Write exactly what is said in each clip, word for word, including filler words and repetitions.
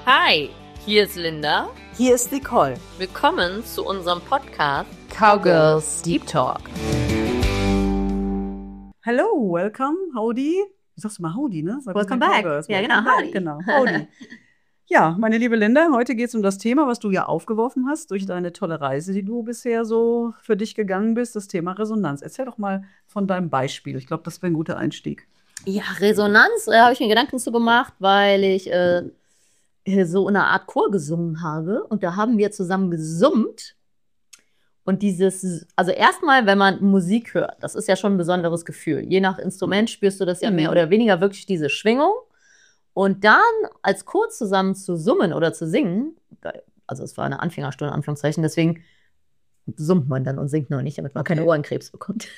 Hi, hier ist Linda. Hier ist Nicole. Willkommen zu unserem Podcast Cowgirls Deep Talk. Hello, welcome, howdy. Du sagst mal howdy, ne? Sag Welcome back. Cowgirls. Ja, Welcome genau, back. howdy. Genau, howdy. Ja, meine liebe Linda, heute geht es um das Thema, was du ja aufgeworfen hast durch deine tolle Reise, die du bisher so für dich gegangen bist, das Thema Resonanz. Erzähl doch mal von deinem Beispiel. Ich glaube, das wäre ein guter Einstieg. Ja, Resonanz, da habe ich mir Gedanken zu gemacht, weil ich äh, so eine Art Chor gesungen habe. Und da haben wir zusammen gesummt. Und dieses, also erstmal, wenn man Musik hört, das ist ja schon ein besonderes Gefühl. Je nach Instrument spürst du das ja Mhm. mehr oder weniger wirklich diese Schwingung. Und dann als Chor zusammen zu summen oder zu singen, also es war eine Anfängerstunde, Anführungszeichen, deswegen summt man dann und singt noch nicht, damit man Okay. keine Ohrenkrebs bekommt.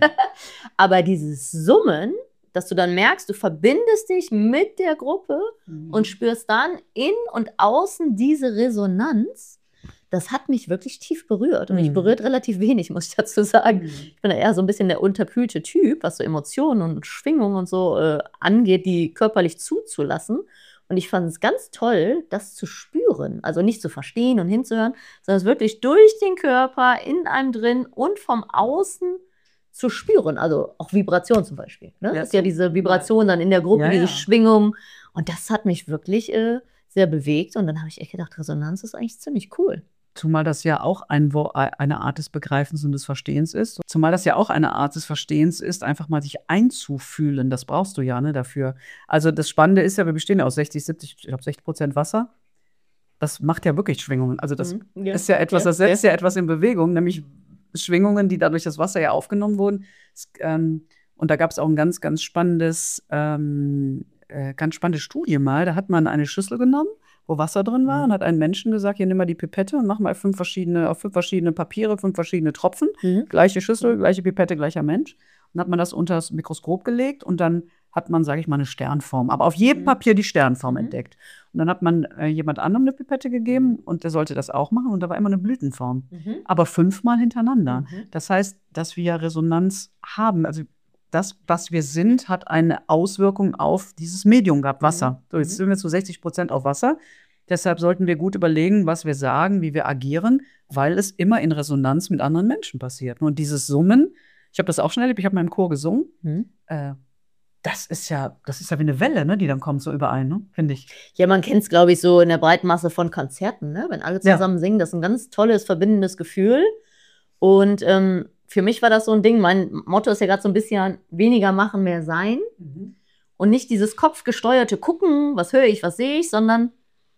Aber dieses Summen, dass du dann merkst, du verbindest dich mit der Gruppe und spürst dann in und außen diese Resonanz, das hat mich wirklich tief berührt. Und mich Mhm. berührt relativ wenig, muss ich dazu sagen. Mhm. Ich bin da eher so ein bisschen der unterkühlte Typ, was so Emotionen und Schwingungen und so äh, angeht, die körperlich zuzulassen. Und ich fand es ganz toll, das zu spüren. Also nicht zu verstehen und hinzuhören, sondern es wirklich durch den Körper, in einem drin und vom Außen zu spüren. Also auch Vibration zum Beispiel. Ne? Ja, Das ist ja diese Vibration dann in der Gruppe, Ja, diese ja. Schwingung. Und das hat mich wirklich äh, sehr bewegt. Und dann habe ich echt gedacht, Resonanz ist eigentlich ziemlich cool. Zumal das ja auch ein, Wo- eine Art des Begreifens und des Verstehens ist. Zumal das ja auch eine Art des Verstehens ist, einfach mal sich einzufühlen. Das brauchst du ja, ne, dafür. Also das Spannende ist ja, wir bestehen ja aus sechzig, siebzig, ich glaube sechzig Prozent Wasser. Das macht ja wirklich Schwingungen. Also das Mhm. Ja. ist ja etwas, Ja, das setzt ja etwas in Bewegung, nämlich Schwingungen, die dadurch das Wasser ja aufgenommen wurden. Es, ähm, und da gab es auch ein ganz, ganz spannendes, ähm, äh, ganz spannende Studie mal. Da hat man eine Schüssel genommen, wo Wasser drin war, Mhm. und hat einen Menschen gesagt, hier nimm mal die Pipette und mach mal fünf verschiedene, auf fünf verschiedene Papiere, fünf verschiedene Tropfen. Mhm. Gleiche Schüssel, gleiche Pipette, gleicher Mensch. Und hat man das unter das Mikroskop gelegt und dann hat man, sage ich mal, eine Sternform. Aber auf jedem Mhm. Papier die Sternform Mhm. entdeckt. Und dann hat man äh, jemand anderem eine Pipette gegeben und der sollte das auch machen und da war immer eine Blütenform. Mhm. Aber fünfmal hintereinander. Mhm. Das heißt, dass wir ja Resonanz haben. Also das, was wir sind, hat eine Auswirkung auf dieses Medium gehabt, Wasser. Mhm. So, jetzt Mhm. sind wir zu sechzig Prozent auf Wasser. Deshalb sollten wir gut überlegen, was wir sagen, wie wir agieren, weil es immer in Resonanz mit anderen Menschen passiert. Und dieses Summen, ich habe das auch schon erlebt, ich habe mal im Chor gesungen. Mhm. Äh, das ist ja, das ist ja wie eine Welle, ne, die dann kommt so überein, ne, finde ich. Ja, man kennt es, glaube ich, so in der breiten Masse von Konzerten, ne? Wenn alle Ja. zusammen singen, das ist ein ganz tolles, verbindendes Gefühl. Und ähm, für mich war das so ein Ding, mein Motto ist ja gerade so ein bisschen weniger machen, mehr sein. Und nicht dieses kopfgesteuerte Gucken, was höre ich, was sehe ich, sondern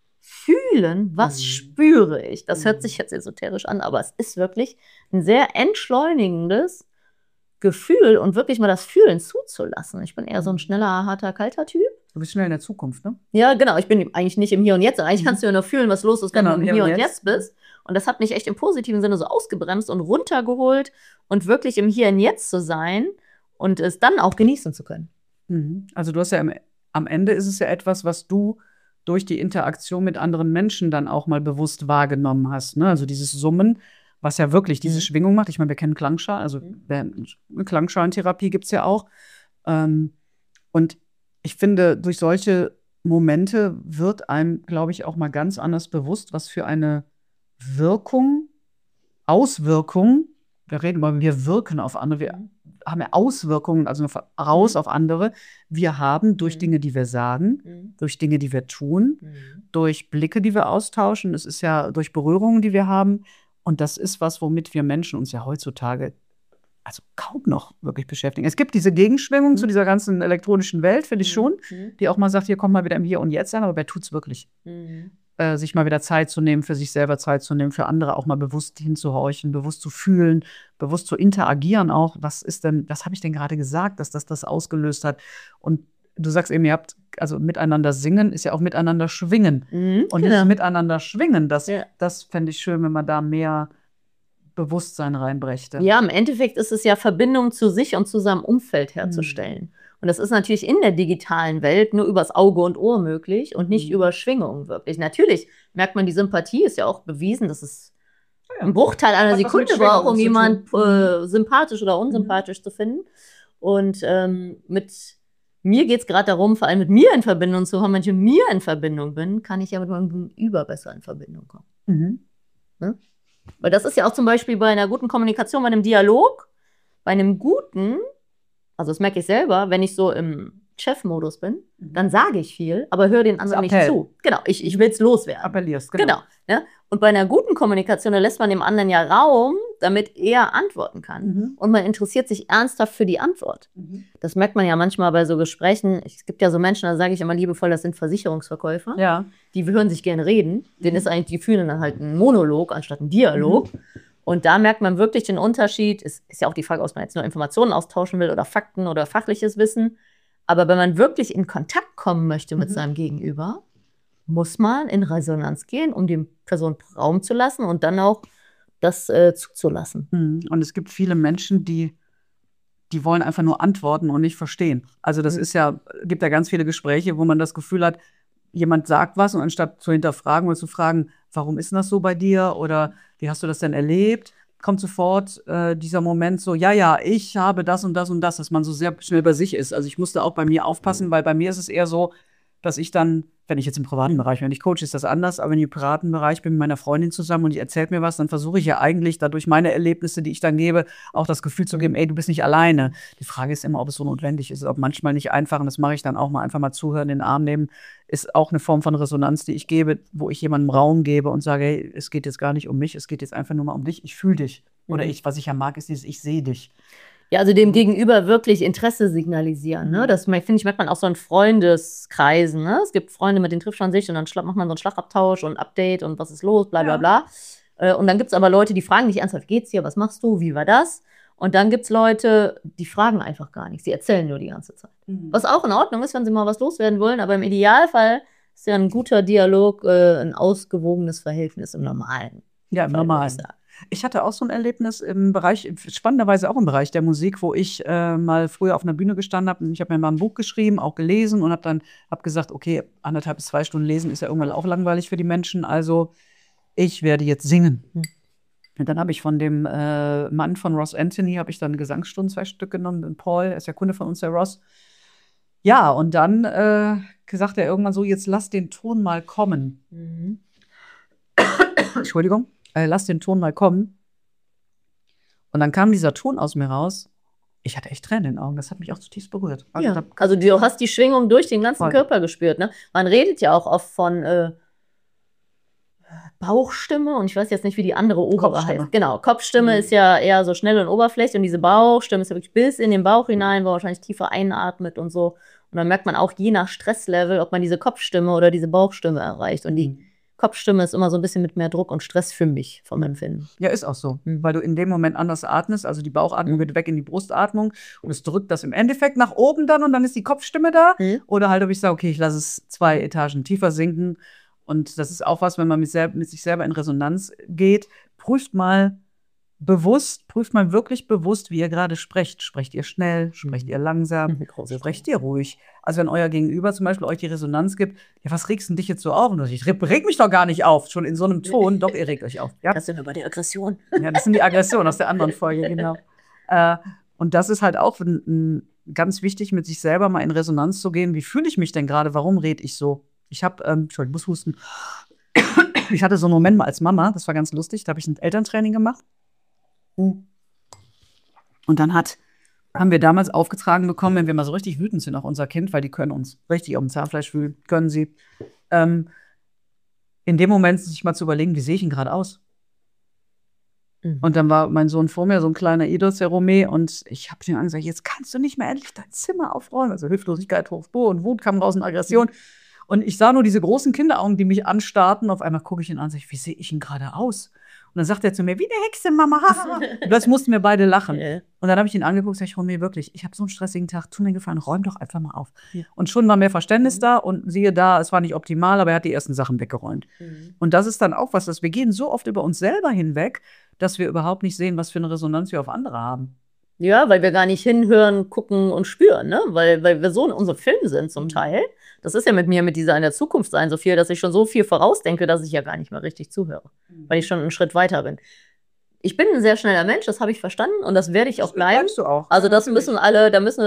fühlen, was Mhm. spüre ich. Das hört Mhm. sich jetzt esoterisch an, aber es ist wirklich ein sehr entschleunigendes Gefühl und wirklich mal das Fühlen zuzulassen. Ich bin eher so ein schneller, harter, kalter Typ. Du bist schnell in der Zukunft, ne? Ja, genau. Ich bin eigentlich nicht im Hier und Jetzt. Eigentlich Mhm. kannst du ja nur fühlen, was los ist, wenn Genau, du im im Hier Hier und und Jetzt bist. Und das hat mich echt im positiven Sinne so ausgebremst und runtergeholt und wirklich im Hier und Jetzt zu sein und es dann auch genießen zu können. Mhm. Also du hast ja am, am Ende ist es ja etwas, was du durch die Interaktion mit anderen Menschen dann auch mal bewusst wahrgenommen hast, ne? Also dieses Summen, was ja wirklich diese Mhm. Schwingung macht. Ich meine, wir kennen Klangschalen, also Mhm. der- eine Klangschalentherapie gibt es ja auch. Ähm, und ich finde, durch solche Momente wird einem, glaube ich, auch mal ganz anders bewusst, was für eine Wirkung, Auswirkung, wir reden mal, wir wirken auf andere, wir Mhm. haben ja Auswirkungen, also raus Mhm. auf andere, wir haben durch Mhm. Dinge, die wir sagen, Mhm. durch Dinge, die wir tun, Mhm. durch Blicke, die wir austauschen, es ist ja durch Berührungen, die wir haben. Und das ist was, womit wir Menschen uns ja heutzutage also kaum noch wirklich beschäftigen. Es gibt diese Gegenschwingung Mhm. zu dieser ganzen elektronischen Welt, finde ich Mhm. schon, Mhm. die auch mal sagt, hier kommt mal wieder im Hier und Jetzt an, aber wer tut's wirklich? Mhm. Äh, sich mal wieder Zeit zu nehmen, für sich selber Zeit zu nehmen, für andere auch mal bewusst hinzuhorchen, bewusst zu fühlen, bewusst zu interagieren auch. Was ist denn, was habe ich denn gerade gesagt, dass das das ausgelöst hat? Und du sagst eben, ihr habt, also miteinander singen ist ja auch miteinander schwingen. Mhm. Und Genau. dieses Miteinander schwingen, das, Ja. das fände ich schön, wenn man da mehr Bewusstsein reinbrächte. Ja, im Endeffekt ist es ja Verbindung zu sich und zu seinem Umfeld herzustellen. Und das ist natürlich in der digitalen Welt nur übers Auge und Ohr möglich und nicht Mhm. über Schwingungen wirklich. Natürlich merkt man, die Sympathie ist ja auch bewiesen, dass es einen Bruchteil einer Hat was mit Sekunde Schwingungen braucht, um zu jemand tun. äh, sympathisch oder unsympathisch zu finden. Und ähm, mit mir geht es gerade darum, vor allem mit mir in Verbindung zu kommen. Wenn ich mit mir in Verbindung bin, kann ich ja mit meinem Gegenüber besser in Verbindung kommen. Mhm. Ne? Weil das ist ja auch zum Beispiel bei einer guten Kommunikation, bei einem Dialog, bei einem guten, also das merke ich selber, wenn ich so im Chef-Modus bin, Mhm. dann sage ich viel, aber höre den anderen nicht Appell. zu. Genau, ich, ich will es loswerden. Appellierst, genau. Genau. Ne? Und bei einer guten Kommunikation, da lässt man dem anderen ja Raum, damit er antworten kann. Mhm. Und man interessiert sich ernsthaft für die Antwort. Mhm. Das merkt man ja manchmal bei so Gesprächen. Es gibt ja so Menschen, da sage ich immer liebevoll, das sind Versicherungsverkäufer. Ja. Die hören sich gerne reden. Denen ist eigentlich, die führen dann halt einen Monolog anstatt einen Dialog. Mhm. Und da merkt man wirklich den Unterschied. Es ist ja auch die Frage, ob man jetzt nur Informationen austauschen will oder Fakten oder fachliches Wissen. Aber wenn man wirklich in Kontakt kommen möchte mit Mhm. seinem Gegenüber, muss man in Resonanz gehen, um die Person Raum zu lassen und dann auch das äh, zuzulassen. Mhm. Und es gibt viele Menschen, die, die wollen einfach nur antworten und nicht verstehen. Also das Mhm. ist ja, gibt ja ganz viele Gespräche, wo man das Gefühl hat, jemand sagt was und anstatt zu hinterfragen oder zu fragen, warum ist denn das so bei dir oder wie hast du das denn erlebt, kommt sofort äh, dieser Moment so, ja, ja, ich habe das und das und das, dass man so sehr schnell bei sich ist. Also ich musste auch bei mir aufpassen, weil bei mir ist es eher so, dass ich dann, wenn ich jetzt im privaten Bereich, wenn ich coach, ist das anders, aber wenn ich im privaten Bereich bin mit meiner Freundin zusammen und die erzählt mir was, dann versuche ich ja eigentlich dadurch meine Erlebnisse, die ich dann gebe, auch das Gefühl zu geben, ey, du bist nicht alleine. Die Frage ist immer, ob es so notwendig ist, ob manchmal nicht einfach, und das mache ich dann auch mal, einfach mal zuhören, in den Arm nehmen, ist auch eine Form von Resonanz, die ich gebe, wo ich jemandem Raum gebe und sage, hey, es geht jetzt gar nicht um mich, es geht jetzt einfach nur mal um dich, ich fühle dich. Oder Mhm. ich, was ich ja mag, ist dieses, ich sehe dich. Ja, also dem Gegenüber wirklich Interesse signalisieren. Ne? Das finde ich, merkt man auch so in Freundeskreisen. Ne? Es gibt Freunde, mit denen trifft man sich und dann schla- macht man so einen Schlagabtausch und Update und was ist los, bla bla Ja. bla. Äh, Und dann gibt es aber Leute, die fragen dich ernsthaft, geht's dir, was machst du, wie war das? Und dann gibt es Leute, die fragen einfach gar nicht, sie erzählen nur die ganze Zeit. Was auch in Ordnung ist, wenn sie mal was loswerden wollen, aber im Idealfall ist ja ein guter Dialog, äh, ein ausgewogenes Verhältnis im Normalen. Ja, im Fall, würde ich Normalen. sagen. Ich hatte auch so ein Erlebnis im Bereich, spannenderweise auch im Bereich der Musik, wo ich äh, mal früher auf einer Bühne gestanden habe. Ich habe mir mal ein Buch geschrieben, auch gelesen und habe dann hab gesagt, okay, anderthalb bis zwei Stunden lesen ist ja irgendwann auch langweilig für die Menschen. Also ich werde jetzt singen. Hm. Und dann habe ich von dem äh, Mann von Ross Anthony, habe ich dann Gesangsstunden, zwei Stück genommen. Den Paul, er ist ja Kunde von uns, der Ross. Ja, und dann äh, sagt er irgendwann so, jetzt lass den Ton mal kommen. Mhm. Entschuldigung, äh, lass den Ton mal kommen. Und dann kam dieser Ton aus mir raus. Ich hatte echt Tränen in den Augen. Das hat mich auch zutiefst berührt. Also, Ja. da, Also du hast die Schwingung durch den ganzen Voll. Körper gespürt. Ne? Man redet ja auch oft von äh, Bauchstimme und ich weiß jetzt nicht, wie die andere obere Kopfstimme. heißt. Genau, Kopfstimme Mhm. ist ja eher so schnell und oberflächlich und diese Bauchstimme ist ja wirklich bis in den Bauch hinein, wo man wahrscheinlich tiefer einatmet und so. Und dann merkt man auch je nach Stresslevel, ob man diese Kopfstimme oder diese Bauchstimme erreicht. Und die Kopfstimme ist immer so ein bisschen mit mehr Druck und Stress für mich vom Empfinden. Ja, ist auch so. Mhm. Weil du in dem Moment anders atmest. Also die Bauchatmung Mhm. wird weg in die Brustatmung. Und es drückt das im Endeffekt nach oben dann und dann ist die Kopfstimme da. Mhm. Oder halt, ob ich sage, okay, ich lasse es zwei Etagen tiefer sinken. Und das ist auch was, wenn man mit, selb mit sich selber in Resonanz geht. Prüft mal bewusst, prüft mal wirklich bewusst, wie ihr gerade sprecht. Sprecht ihr schnell? Sprecht ihr langsam? Mit großer Sprecht ihr ruhig? Also wenn euer Gegenüber zum Beispiel euch die Resonanz gibt, ja, was regst denn dich jetzt so auf? Und du sagst, ich reg reg mich doch gar nicht auf. Schon in so einem Ton, doch, ihr regt euch auf. Ja, Das sind wir bei der Aggression. ja, das sind die Aggressionen aus der anderen Folge, genau. Äh, und das ist halt auch n- n- ganz wichtig, mit sich selber mal in Resonanz zu gehen. Wie fühle ich mich denn gerade? Warum rede ich so? Ich habe, ähm, Entschuldigung, ich muss husten. Ich hatte so einen Moment mal als Mama, das war ganz lustig, da habe ich ein Elterntraining gemacht. Und dann hat, haben wir damals aufgetragen bekommen, wenn wir mal so richtig wütend sind auf unser Kind, weil die können uns richtig auf dem Zahnfleisch wühlen, können sie. Ähm, in dem Moment sich mal zu überlegen, wie sehe ich ihn gerade aus? Mhm. Und dann war mein Sohn vor mir, so ein kleiner Idos, der Romé, und ich habe ihm angesagt, jetzt kannst du nicht mehr endlich dein Zimmer aufräumen. Also Hilflosigkeit, Hochbohr und Wut kam raus und Aggression. Und ich sah nur diese großen Kinderaugen, die mich anstarrten. Auf einmal gucke ich ihn an und sage, wie sehe ich ihn gerade aus? Und dann sagt er zu mir, wie eine Hexe, Mama. Und plötzlich mussten wir beide lachen. Ja. Und dann habe ich ihn angeguckt und sage, Romé, wirklich, ich habe so einen stressigen Tag, tu mir einen Gefallen, räum doch einfach mal auf. Ja. Und schon war mehr Verständnis Mhm. da und siehe da, es war nicht optimal, aber er hat die ersten Sachen weggeräumt. Mhm. Und das ist dann auch was, dass wir gehen so oft über uns selber hinweg, dass wir überhaupt nicht sehen, was für eine Resonanz wir auf andere haben. Ja, weil wir gar nicht hinhören, gucken und spüren, ne? Weil, weil wir so in unserem Film sind zum Mhm. Teil. Das ist ja mit mir mit dieser in der Zukunft sein so viel, dass ich schon so viel vorausdenke, dass ich ja gar nicht mehr richtig zuhöre, weil ich schon einen Schritt weiter bin. Ich bin ein sehr schneller Mensch, das habe ich verstanden und das werde ich auch bleiben. Bleibst du auch. Also das Natürlich. müssen alle, da müssen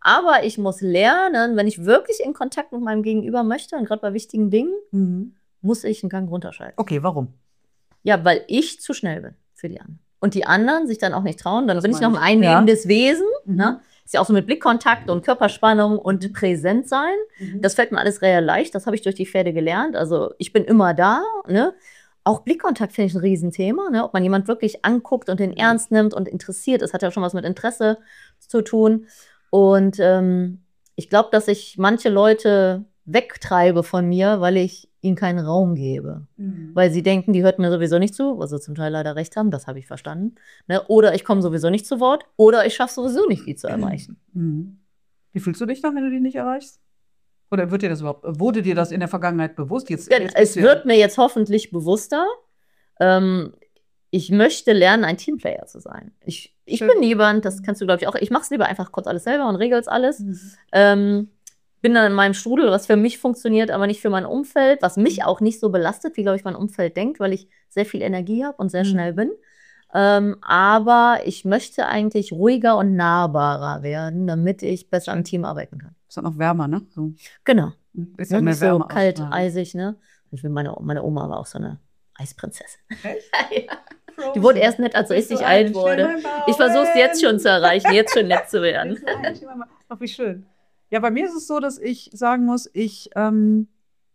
Aber ich muss lernen, wenn ich wirklich in Kontakt mit meinem Gegenüber möchte, und gerade bei wichtigen Dingen, Mhm. muss ich einen Gang runterschalten. Okay, warum? Ja, weil ich zu schnell bin für die anderen. Und die anderen sich dann auch nicht trauen. Dann Das bin ich noch meine ein ich. einnehmendes Wesen. Mhm. Ne? Ist ja auch so mit Blickkontakt und Körperspannung und präsent sein. Mhm. Das fällt mir alles sehr leicht. Das habe ich durch die Pferde gelernt. Also ich bin immer da. Ne? Auch Blickkontakt finde ich ein Riesenthema. Ne? Ob man jemand wirklich anguckt und den ernst nimmt und interessiert. Das hat ja schon was mit Interesse zu tun. Und ähm, ich glaube, dass ich manche Leute wegtreibe von mir, weil ich ihnen keinen Raum gebe. Mhm. Weil sie denken, die hört mir sowieso nicht zu, was sie zum Teil leider recht haben, das habe ich verstanden. Ne? Oder ich komme sowieso nicht zu Wort, oder ich schaffe sowieso nicht, die zu erreichen. Mhm. Wie fühlst du dich dann, wenn du die nicht erreichst? Oder wird dir das überhaupt, wurde dir das in der Vergangenheit bewusst? Jetzt, Ja, jetzt es bist du ja- wird mir jetzt hoffentlich bewusster. Ähm, ich möchte lernen, ein Teamplayer zu sein. Ich, ich Schön. bin jemand, das kannst du, glaube ich, auch, ich mache es lieber einfach kurz alles selber und regel es alles. Mhm. Ähm, bin dann in meinem Strudel, was für mich funktioniert, aber nicht für mein Umfeld, was mich auch nicht so belastet, wie, glaube ich, mein Umfeld denkt, weil ich sehr viel Energie habe und sehr Mhm. schnell bin. Ähm, aber ich möchte eigentlich ruhiger und nahbarer werden, damit ich besser im Team arbeiten kann. Ist dann auch wärmer, ne? So. Genau. Ist Ja, ja mehr nicht so Wärme kalt, ausstrahlen. eisig, ne? Ich will, meine, meine Oma war auch so eine Eisprinzessin. Echt? Ja. Die wurde erst nett, als ich richtig alt wurde. Ich versuche es jetzt schon zu erreichen, jetzt schon nett zu werden. Ach, wie schön. Ja, bei mir ist es so, dass ich sagen muss, ich, ähm,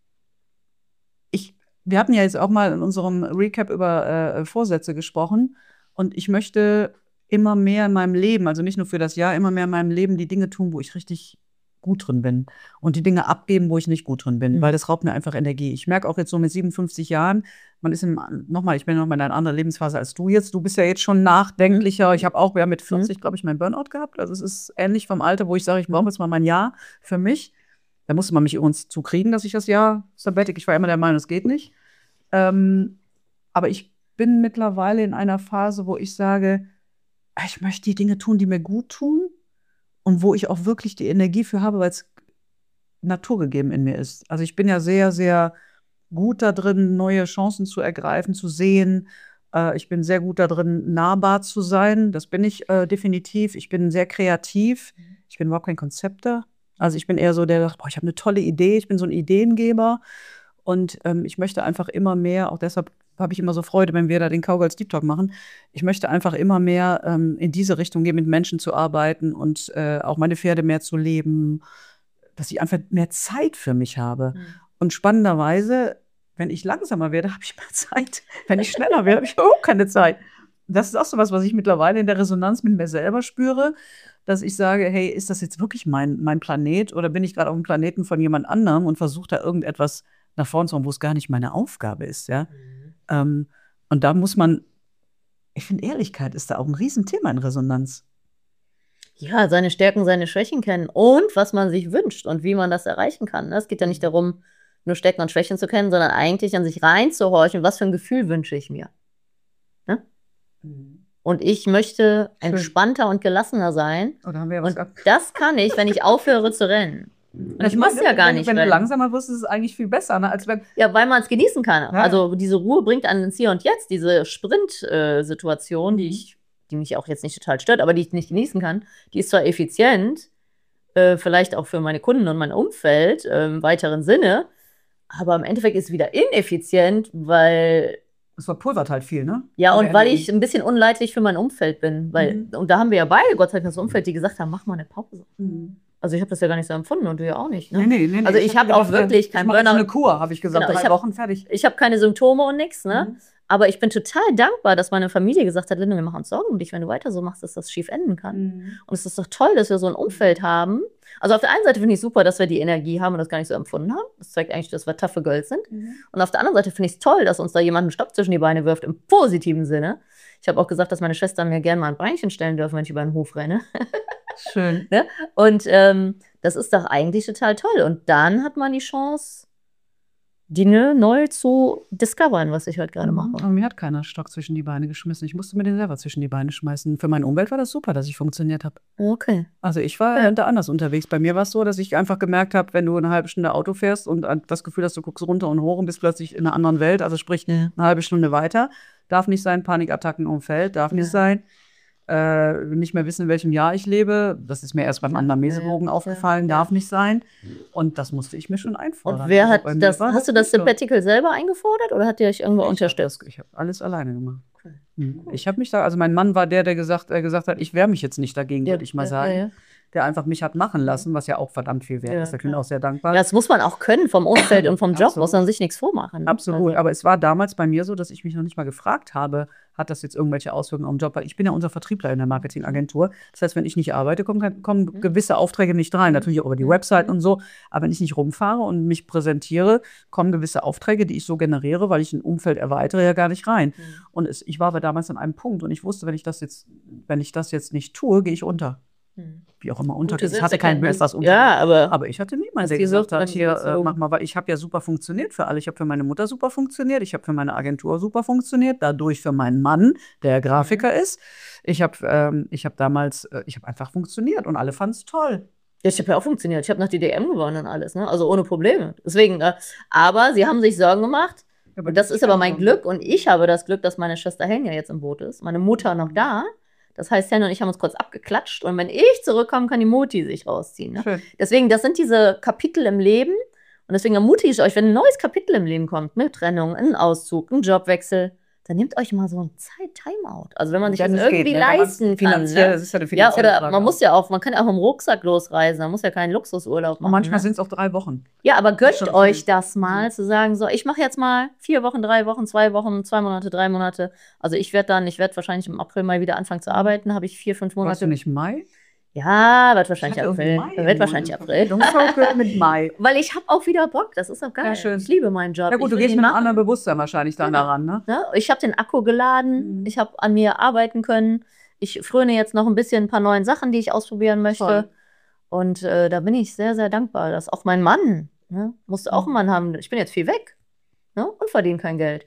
ich, wir hatten ja jetzt auch mal in unserem Recap über äh, Vorsätze gesprochen und ich möchte immer mehr in meinem Leben, also nicht nur für das Jahr, immer mehr in meinem Leben die Dinge tun, wo ich richtig gut drin bin und die Dinge abgeben, wo ich nicht gut drin bin, Mhm. weil das raubt mir einfach Energie. Ich merke auch jetzt so mit siebenundfünfzig Jahren, man ist im, nochmal, ich bin noch mal in einer anderen Lebensphase als du jetzt. Du bist ja jetzt schon nachdenklicher. Ich habe auch ja mit vierzig, glaube ich, meinen Burnout gehabt. Also es ist ähnlich vom Alter, wo ich sage, ich brauche jetzt mal mein Jahr für mich. Da musste man mich übrigens zu kriegen, dass ich das Jahr Sabbatic, ich war immer der Meinung, es geht nicht. Ähm, aber ich bin mittlerweile in einer Phase, wo ich sage, ich möchte die Dinge tun, die mir gut tun und wo ich auch wirklich die Energie für habe, weil es naturgegeben in mir ist. Also ich bin ja sehr, sehr gut da drin, neue Chancen zu ergreifen, zu sehen. Äh, ich bin sehr gut da drin, nahbar zu sein. Das bin ich äh, definitiv. Ich bin sehr kreativ. Ich bin überhaupt kein Konzepter. Also ich bin eher so, der sagt, boah, ich habe eine tolle Idee. Ich bin so ein Ideengeber. Und ähm, ich möchte einfach immer mehr, auch deshalb habe ich immer so Freude, wenn wir da den Cowgirls Deep Talk machen. Ich möchte einfach immer mehr ähm, in diese Richtung gehen, mit Menschen zu arbeiten und äh, auch meine Pferde mehr zu leben, dass ich einfach mehr Zeit für mich habe. Mhm. Und spannenderweise, wenn ich langsamer werde, habe ich mehr Zeit. Wenn ich schneller werde, habe ich überhaupt keine Zeit. Das ist auch so was, was ich mittlerweile in der Resonanz mit mir selber spüre, dass ich sage, hey, ist das jetzt wirklich mein, mein Planet oder bin ich gerade auf dem Planeten von jemand anderem und versuche da irgendetwas nach vorne zu kommen, wo es gar nicht meine Aufgabe ist, ja. Mhm. Ähm, und da muss man, ich finde, Ehrlichkeit ist da auch ein Riesenthema in Resonanz. Ja, seine Stärken, seine Schwächen kennen und was man sich wünscht und wie man das erreichen kann. Es geht ja nicht darum, nur Stärken und Schwächen zu kennen, sondern eigentlich an sich reinzuhorchen, was für ein Gefühl wünsche ich mir. Ne? Mhm. Und ich möchte Schön. entspannter und gelassener sein. Oder haben wir ja was Und gehabt? das kann ich, wenn ich aufhöre zu rennen. Und ich muss meine, ja gar wenn, nicht Wenn du rennen. langsamer wirst, ist es eigentlich viel besser, ne? Als wenn. Ja, weil man es genießen kann. Ja. Also diese Ruhe bringt einen ins Hier und Jetzt. Diese Sprint-Situation, die Mhm. ich, die mich auch jetzt nicht total stört, aber die ich nicht genießen kann, die ist zwar effizient, äh, vielleicht auch für meine Kunden und mein Umfeld äh, im weiteren Sinne, aber im Endeffekt ist es wieder ineffizient, weil Es verpulvert halt viel, ne? ja, Von und der weil Energie. ich ein bisschen unleidlich für mein Umfeld bin. Weil, Mhm. und da haben wir ja beide, Gott sei Dank, das Umfeld, die gesagt haben, mach mal eine Pause. Mhm. Also ich habe das ja gar nicht so empfunden und du ja auch nicht. Ne? Nee, nee, nee, nee. Also ich hab habe auch gedacht, wirklich ich kein mach jetzt Burnout. eine Kur, habe ich gesagt. Genau, ich Drei hab- Wochen fertig. Ich habe keine Symptome und nichts, ne? Mhm. Aber ich bin total dankbar, dass meine Familie gesagt hat, Linda, wir machen uns Sorgen um dich, wenn du weiter so machst, dass das schief enden kann. Mhm. Und es ist doch toll, dass wir so ein Umfeld haben. Also auf der einen Seite finde ich super, dass wir die Energie haben und das gar nicht so empfunden haben. Das zeigt eigentlich, dass wir taffe Girls sind. Mhm. Und auf der anderen Seite finde ich es toll, dass uns da jemand einen Stock zwischen die Beine wirft, im positiven Sinne. Ich habe auch gesagt, dass meine Schwestern mir gerne mal ein Beinchen stellen dürfen, wenn ich über den Hof renne. Schön. Und ähm, das ist doch eigentlich total toll. Und dann hat man die Chance, Dinge neu zu discovern, was ich heute gerade mache. Aber mir hat keiner Stock zwischen die Beine geschmissen. Ich musste mir den selber zwischen die Beine schmeißen. Für meine Umwelt war das super, dass ich funktioniert habe. Okay. Also ich war Ja. da anders unterwegs. Bei mir war es so, dass ich einfach gemerkt habe, wenn du eine halbe Stunde Auto fährst und das Gefühl hast, du guckst runter und hoch und bist plötzlich in einer anderen Welt, also sprich Ja. eine halbe Stunde weiter, darf nicht sein, Panikattacken im Feld, darf nicht Ja. sein. äh, nicht mehr wissen, in welchem Jahr ich lebe. Das ist mir erst beim anderen Mesebogen Ja, aufgefallen, ja. darf nicht sein. Und das musste ich mir schon einfordern. Und wer Also hat bei mir das, war hast du das nicht so. Sabbatical selber eingefordert oder hat ihr euch irgendwo Ich habe unterstützt? das- ich habe alles alleine gemacht. Cool. Mhm. Ich habe mich da, also mein Mann war der, der gesagt, äh, gesagt hat, ich wehre mich jetzt nicht dagegen, würde ich mal ja, sagen. Ja, ja. Der einfach mich hat machen lassen, was ja auch verdammt viel wert Ja, ist. Da bin ich klar. auch sehr dankbar. Ja, das muss man auch können vom Umfeld und vom Job, Absolut. muss man sich nichts vormachen. ne? Absolut. Also, Aber es war damals bei mir so, dass ich mich noch nicht mal gefragt habe, hat das jetzt irgendwelche Auswirkungen auf den Job? Weil ich bin ja unser Vertriebler in der Marketingagentur. Das heißt, wenn ich nicht arbeite, kommen, kommen Mhm. gewisse Aufträge nicht rein. Natürlich auch über die Website und so. Aber wenn ich nicht rumfahre und mich präsentiere, kommen gewisse Aufträge, die ich so generiere, weil ich ein Umfeld erweitere, ja gar nicht rein. Mhm. Und es, ich war aber damals an einem Punkt und ich wusste, wenn ich das jetzt, wenn ich das jetzt nicht tue, gehe ich unter. Mhm. Wie auch immer untergeht. Gute Ich hatte kein Bild, Selbsterkenntnis. was unter. Ja, aber, Aber ich hatte niemanden, Dass der die gesagt hat, Sucht hier, äh, angezogen. mach mal, weil ich habe ja super funktioniert für alle. Ich habe für meine Mutter super funktioniert, ich habe für meine Agentur super funktioniert, dadurch für meinen Mann, der Grafiker ist. Ich habe ähm, ich hab damals, äh, ich habe einfach funktioniert und alle fanden es toll. ja, ich habe ja auch funktioniert. Ich habe noch die D M gewonnen und alles, ne? Also ohne Probleme. Deswegen, äh, aber sie haben sich Sorgen gemacht. Und das ist aber mein Glück. Und ich habe das Glück, dass meine Schwester Henja jetzt im Boot ist. Meine Mutter noch da. Das heißt, Henja und ich haben uns kurz abgeklatscht. Und wenn ich zurückkomme, kann die Mutti sich rausziehen. Ne? Schön. Deswegen, das sind diese Kapitel im Leben. Und deswegen ermutige ich euch, wenn ein neues Kapitel im Leben kommt, mit Trennung, ein Auszug, ein Jobwechsel, dann nehmt euch mal so ein Zeit-Timeout. Also wenn man sich das Wenn es irgendwie geht, ne? Wenn man leisten kann. finanziell, Ne? das ist ja eine Ja, finanzielle oder Frage man auch. muss ja auch, man kann ja auch mit dem Rucksack losreisen, man muss ja keinen Luxusurlaub Und machen. manchmal ne? sind es auch drei Wochen. Ja, aber gönnt schon euch viel. das mal, zu sagen, so, ich mache jetzt mal vier Wochen, drei Wochen, zwei Wochen, zwei Monate, drei Monate. Also ich werde dann, ich werde wahrscheinlich im April, Mai wieder anfangen zu arbeiten, habe ich vier, fünf Warst du Monate. nicht Mai? Ja, wird wahrscheinlich Ich hatte April. irgendwie Mai Wird im wahrscheinlich Mund. April. Verpflichtungshauke mit Mai. Weil ich habe auch wieder Bock, das ist auch geil. Ja, schön. Ich liebe meinen Job. Ja gut, ich du will gehst ihn mit einem machen. anderen Bewusstsein wahrscheinlich dann Ja. daran, ne? Ne? Ich habe den Akku geladen, Mhm. ich habe an mir arbeiten können. Ich fröne jetzt noch ein bisschen ein paar neuen Sachen, die ich ausprobieren möchte. Toll. Und äh, da bin ich sehr, sehr dankbar, dass auch mein Mann, ne, musste auch einen Mann haben. Ich bin jetzt viel weg, ne, und verdiene kein Geld.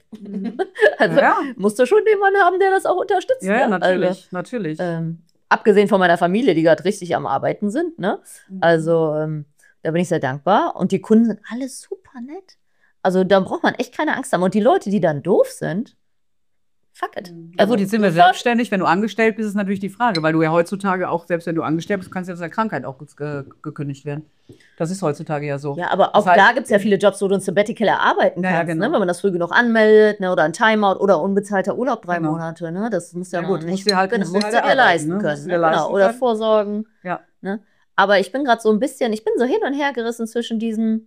Also Ja, musste schon den Mann haben, der das auch unterstützt. ja, ja, ne? natürlich, Also, natürlich. ähm, abgesehen von meiner Familie, die gerade richtig am Arbeiten sind, ne? Also ähm, da bin ich sehr dankbar. Und die Kunden sind alle super nett. Also da braucht man echt keine Angst haben. Und die Leute, die dann doof sind, fuck it. Ja gut, jetzt sind wir du selbstständig. Wenn du angestellt bist, ist natürlich die Frage, weil du ja heutzutage auch, selbst wenn du angestellt bist, kannst du ja aus der Krankheit auch ge gekündigt werden. Das ist heutzutage ja so. Ja, aber auch Das heißt- da gibt es ja viele Jobs, wo du ein Sabbatical erarbeiten Ja, ja, kannst, genau. ne? Wenn man das früh genug anmeldet, ne? Oder ein Timeout oder unbezahlter Urlaub drei Genau. Monate. Ne? Das muss ja, Ja, gut, nicht, musst dir halt- genau, musst dir musst halt du dir arbeiten, leisten ne? können. Musst du Ne? dir Genau. leisten Oder können. vorsorgen. Ja. Ne? Aber ich bin gerade so ein bisschen, ich bin so hin und her gerissen zwischen diesen,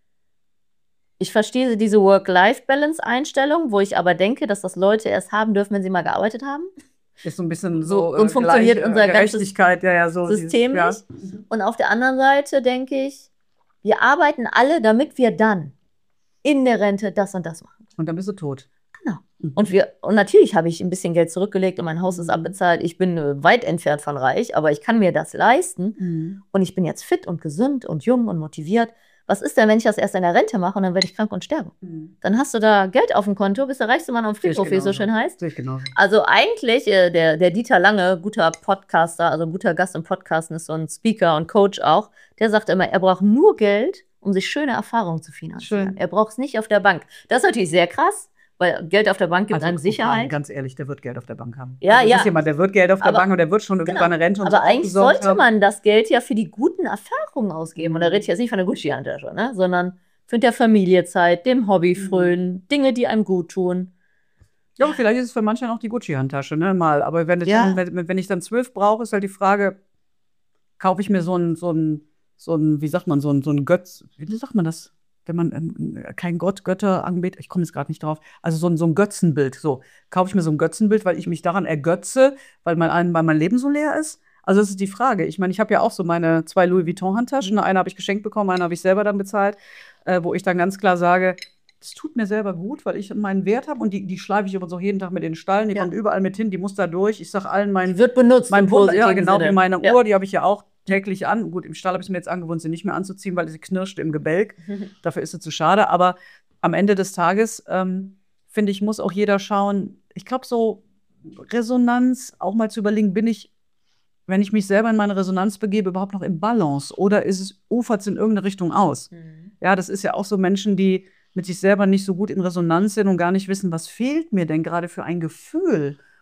ich verstehe diese Work-Life-Balance-Einstellung, wo ich aber denke, dass das Leute erst haben dürfen, wenn sie mal gearbeitet haben. Ist so ein bisschen So- so. sonst funktioniert gleich, unser äh, ganzes Gerechtigkeit, ja, ja, so. System dieses- nicht. Und auf der anderen Seite denke ich, wir arbeiten alle, damit wir dann in der Rente das und das machen. Ja. Und dann bist du tot. Genau. Und wir, und natürlich habe ich ein bisschen Geld zurückgelegt und mein Haus ist abbezahlt. Ich bin äh, weit entfernt von reich, aber ich kann mir das leisten. Und ich bin jetzt fit und gesund und jung und motiviert. Was ist denn, wenn ich das erst in der Rente mache und dann werde ich krank und sterbe? Dann hast du da Geld auf dem Konto, bist der reichste Mann am Sehe ich Friedhof, wie es so genauso. schön heißt. Sehe ich genauso. Also eigentlich, äh, der, der Dieter Lange, guter Podcaster, also guter Gast im Podcasten, ist so ein Speaker und Coach auch, der sagt immer, er braucht nur Geld, um sich schöne Erfahrungen zu finanzieren. Schön. Er braucht es nicht auf der Bank. Das ist natürlich sehr krass, weil Geld auf der Bank gibt Also, einem guck Sicherheit. mal, Ganz ehrlich, der wird Geld auf der Bank haben. Ja, also, das ja. Ist jemand, der wird Geld auf der Aber- Bank und der wird schon Genau. irgendwann eine Rente und Aber so eigentlich aufgesorgt sollte haben. man das Geld ja für die guten Erfahrungen ausgeben. Und da Mhm. rede ich jetzt nicht von der Gucci-Handtasche, ne? Sondern für der Familie Zeit, dem Hobby Mhm. frönen, Dinge, die einem gut tun. Ja, aber vielleicht ist es für manche auch die Gucci-Handtasche, ne? Mal. Aber wenn, ich Ja. dann, wenn, wenn ich dann zwölf brauche, ist halt die Frage, kaufe ich mir so ein, so ein, so ein, wie sagt man, so ein, so ein Götz, wie sagt man das? Wenn man ähm, kein Gott, Götter anbetet, ich komme jetzt gerade nicht drauf, also so ein, so ein Götzenbild, so, kaufe ich mir so ein Götzenbild, weil ich mich daran ergötze, weil mein, weil mein Leben so leer ist? Also das ist die Frage. Ich meine, ich habe ja auch so meine zwei Louis Vuitton-Handtaschen, eine habe ich geschenkt bekommen, eine habe ich selber dann bezahlt, äh, wo ich dann ganz klar sage, das tut mir selber gut, weil ich meinen Wert habe und die, die schleife ich übrigens auch jeden Tag mit in den Stall, die Ja. kommt überall mit hin, die muss da durch. Ich sage allen meinen Die wird benutzt. mein im Wunder, ja, positiven genau Sinne. wie meine Ja. Uhr, die habe ich ja auch täglich an. Gut, im Stall habe ich es mir jetzt angewohnt, sie nicht mehr anzuziehen, weil sie knirscht im Gebälk. Dafür ist sie zu schade. Aber am Ende des Tages, ähm, finde ich, muss auch jeder schauen, ich glaube, so Resonanz, auch mal zu überlegen, bin ich, wenn ich mich selber in meine Resonanz begebe, überhaupt noch im Balance? Oder ist es, ufert es in irgendeine Richtung aus? Mhm. Ja, das ist ja auch so Menschen, die mit sich selber nicht so gut in Resonanz sind und gar nicht wissen, was fehlt mir denn gerade für ein Gefühl.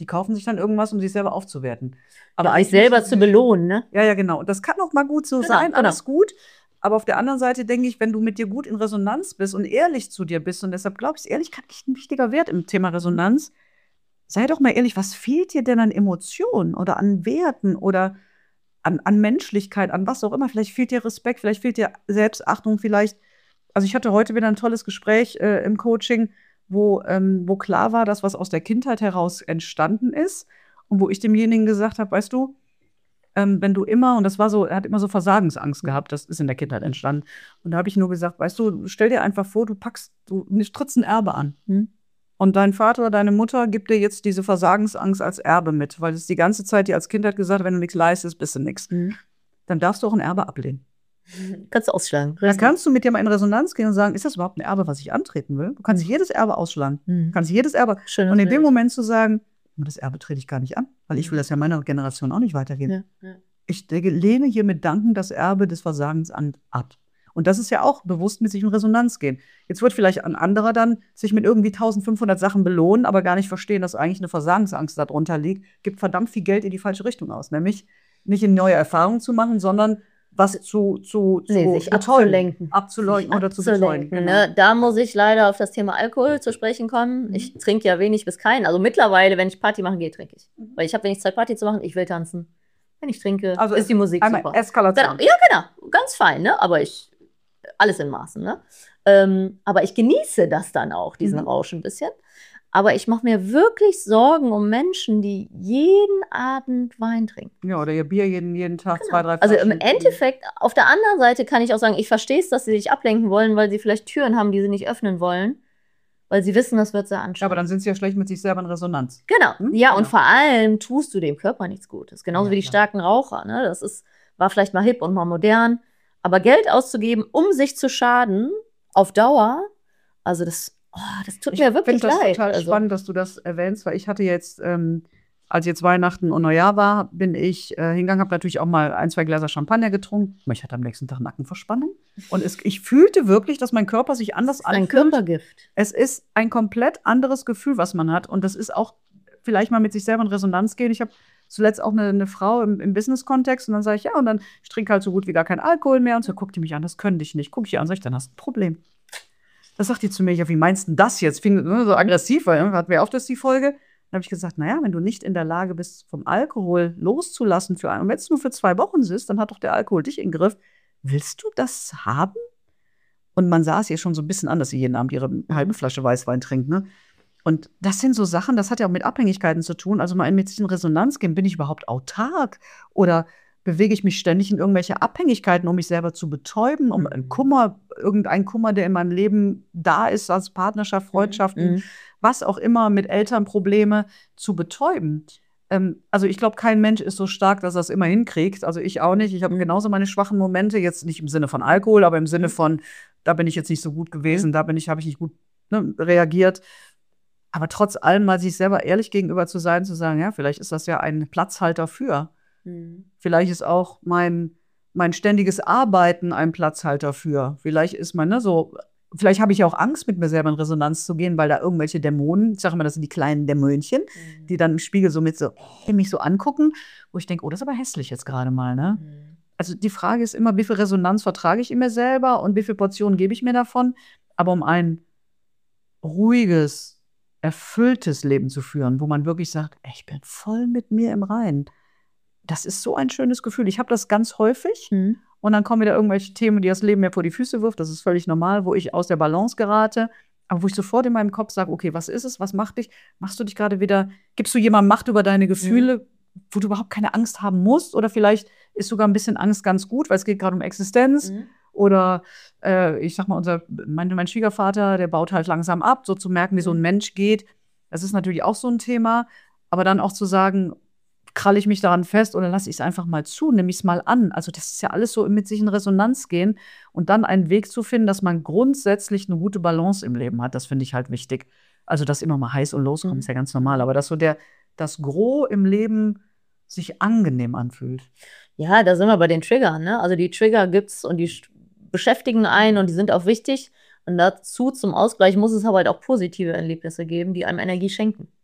Die kaufen sich dann irgendwas, um sich selber aufzuwerten. Aber Aber sich selber zu belohnen, ne? Ja, ja, genau. Und das kann auch mal gut so Genau, sein, genau. alles gut. Aber auf der anderen Seite denke ich, wenn du mit dir gut in Resonanz bist und ehrlich zu dir bist, und deshalb glaube ich, Ehrlichkeit ist ein wichtiger Wert im Thema Resonanz. Sei doch mal ehrlich, was fehlt dir denn an Emotionen oder an Werten oder an, an Menschlichkeit, an was auch immer? Vielleicht fehlt dir Respekt, vielleicht fehlt dir Selbstachtung, vielleicht. Also ich hatte heute wieder ein tolles Gespräch äh, im Coaching, wo, ähm, wo klar war, dass was aus der Kindheit heraus entstanden ist und wo ich demjenigen gesagt habe, weißt du, ähm, wenn du immer, und das war so, er hat immer so Versagensangst gehabt, das ist in der Kindheit entstanden. Und da habe ich nur gesagt, weißt du, stell dir einfach vor, du packst, du trittst ein Erbe an. Hm? Und dein Vater oder deine Mutter gibt dir jetzt diese Versagensangst als Erbe mit, weil es die ganze Zeit dir als Kind hat gesagt, wenn du nichts leistest, bist du nichts. Hm. Dann darfst du auch ein Erbe ablehnen. Kannst du ausschlagen. Dann kannst du mit dir mal in Resonanz gehen und sagen, ist das überhaupt ein Erbe, was ich antreten will? Du kannst jedes Erbe ausschlagen. Mhm. Du kannst jedes Erbe. Schön, und in dem Moment zu sagen, das Erbe trete ich gar nicht an, weil ich will das ja meiner Generation auch nicht weitergeben. Ja, ja. Ich lehne hier mit Danken das Erbe des Versagens an, ab. Und das ist ja auch bewusst mit sich in Resonanz gehen. Jetzt wird vielleicht ein anderer dann sich mit irgendwie eintausendfünfhundert Sachen belohnen, aber gar nicht verstehen, dass eigentlich eine Versagensangst darunter liegt, gibt verdammt viel Geld in die falsche Richtung aus. Nämlich nicht in neue Erfahrungen zu machen, sondern was zu, zu, zu nee, sich abzulenken. Abzulenken oder zu betäuben. Genau. Ne? Da muss ich leider auf das Thema Alkohol zu sprechen kommen. Mhm. Ich trinke ja wenig bis keinen. Also mittlerweile, wenn ich Party machen gehe, trinke ich. Mhm. Weil ich habe wenig Zeit, Party zu machen. Ich will tanzen. Wenn ich trinke, also ist die Musik super. Eskalation. Genau. Ja, genau. Ganz fein, ne? Aber ich, alles in Maßen, ne? Ähm, aber ich genieße das dann auch, diesen mhm. Rausch ein bisschen. Aber ich mache mir wirklich Sorgen um Menschen, die jeden Abend Wein trinken. Ja, oder ihr Bier jeden, jeden Tag, genau. zwei, drei Flaschen. Also im Endeffekt, auf der anderen Seite kann ich auch sagen, ich verstehe es, dass sie sich ablenken wollen, weil sie vielleicht Türen haben, die sie nicht öffnen wollen. Weil sie wissen, das wird sehr anstrengend. Ja, aber dann sind sie ja schlecht mit sich selber in Resonanz. Genau. Hm? Ja, genau. Und vor allem tust du dem Körper nichts Gutes. Genauso ja, wie die klar. starken Raucher. Ne? Das ist, war vielleicht mal hip und mal modern. Aber Geld auszugeben, um sich zu schaden, auf Dauer, also das... Oh, das tut mir ich wirklich leid. Ich finde das total also. spannend, dass du das erwähnst, weil ich hatte jetzt, ähm, als jetzt Weihnachten und Neujahr war, bin ich äh, hingegangen, habe natürlich auch mal ein, zwei Gläser Champagner getrunken. Ich hatte am nächsten Tag Nackenverspannung. Und es, ich fühlte wirklich, dass mein Körper sich anders anfühlt. Ein Körpergift. Es ist ein komplett anderes Gefühl, was man hat. Und das ist auch vielleicht mal mit sich selber in Resonanz gehen. Ich habe zuletzt auch eine, eine Frau im, im Business-Kontext und dann sage ich, ja, und dann ich trinke halt so gut wie gar keinen Alkohol mehr. Und so guckt die mich an, das können dich nicht. Guck ich an, sag ich, dann hast du ein Problem. Das sagt die zu mir, ja, wie meinst du das jetzt? Fing ne, so aggressiv, weil hatten wir auch das die Folge. Dann habe ich gesagt, naja, wenn du nicht in der Lage bist, vom Alkohol loszulassen für einen, und wenn es nur für zwei Wochen ist, dann hat doch der Alkohol dich in den Griff. Willst du das haben? Und man sah es ihr schon so ein bisschen an, dass sie jeden Abend ihre halbe Flasche Weißwein trinkt, ne? Und das sind so Sachen, das hat ja auch mit Abhängigkeiten zu tun. Also mal mit sich in Resonanz gehen, bin ich überhaupt autark? Oder bewege ich mich ständig in irgendwelche Abhängigkeiten, um mich selber zu betäuben, um einen Kummer, irgendein Kummer, der in meinem Leben da ist, als Partnerschaft, Freundschaften, mhm. was auch immer, mit Elternprobleme zu betäuben. Ähm, also ich glaube, kein Mensch ist so stark, dass er es immer hinkriegt. Also ich auch nicht. Ich habe mhm. genauso meine schwachen Momente, jetzt nicht im Sinne von Alkohol, aber im Sinne von, da bin ich jetzt nicht so gut gewesen, mhm. da bin ich, habe ich nicht gut ne, reagiert. Aber trotz allem mal sich selber ehrlich gegenüber zu sein, zu sagen, ja, vielleicht ist das ja ein Platzhalter für. Mhm. Vielleicht ist auch mein, mein ständiges Arbeiten ein Platzhalter für. Vielleicht ist man, ne, so, vielleicht habe ich auch Angst, mit mir selber in Resonanz zu gehen, weil da irgendwelche Dämonen, ich sage mal, das sind die kleinen Dämonchen, mhm. die dann im Spiegel so mit so, mich so angucken, wo ich denke, oh, das ist aber hässlich jetzt gerade mal, ne? Mhm. Also die Frage ist immer, wie viel Resonanz vertrage ich in mir selber und wie viele Portionen gebe ich mir davon? Aber um ein ruhiges, erfülltes Leben zu führen, wo man wirklich sagt, ey, ich bin voll mit mir im Reinen. Das ist so ein schönes Gefühl. Ich habe das ganz häufig. Mhm. Und dann kommen wieder irgendwelche Themen, die das Leben mir vor die Füße wirft. Das ist völlig normal, wo ich aus der Balance gerate. Aber wo ich sofort in meinem Kopf sage, okay, was ist es? Was macht dich? Machst du dich gerade wieder, gibst du jemandem Macht über deine Gefühle, mhm. wo du überhaupt keine Angst haben musst? Oder vielleicht ist sogar ein bisschen Angst ganz gut, weil es geht gerade um Existenz. Mhm. Oder äh, ich sag mal, unser, mein, mein Schwiegervater, der baut halt langsam ab, so zu merken, wie so ein Mensch geht. Das ist natürlich auch so ein Thema. Aber dann auch zu sagen, kralle ich mich daran fest oder lasse ich es einfach mal zu, nehme ich es mal an. Also das ist ja alles so mit sich in Resonanz gehen und dann einen Weg zu finden, dass man grundsätzlich eine gute Balance im Leben hat. Das finde ich halt wichtig. Also dass immer mal heiß und loskommt, mhm. ist ja ganz normal. Aber dass so der, das Gros im Leben sich angenehm anfühlt. Ja, da sind wir bei den Triggern, ne? Also die Trigger gibt's und die beschäftigen einen und die sind auch wichtig. Und dazu zum Ausgleich muss es aber halt auch positive Erlebnisse geben, die einem Energie schenken.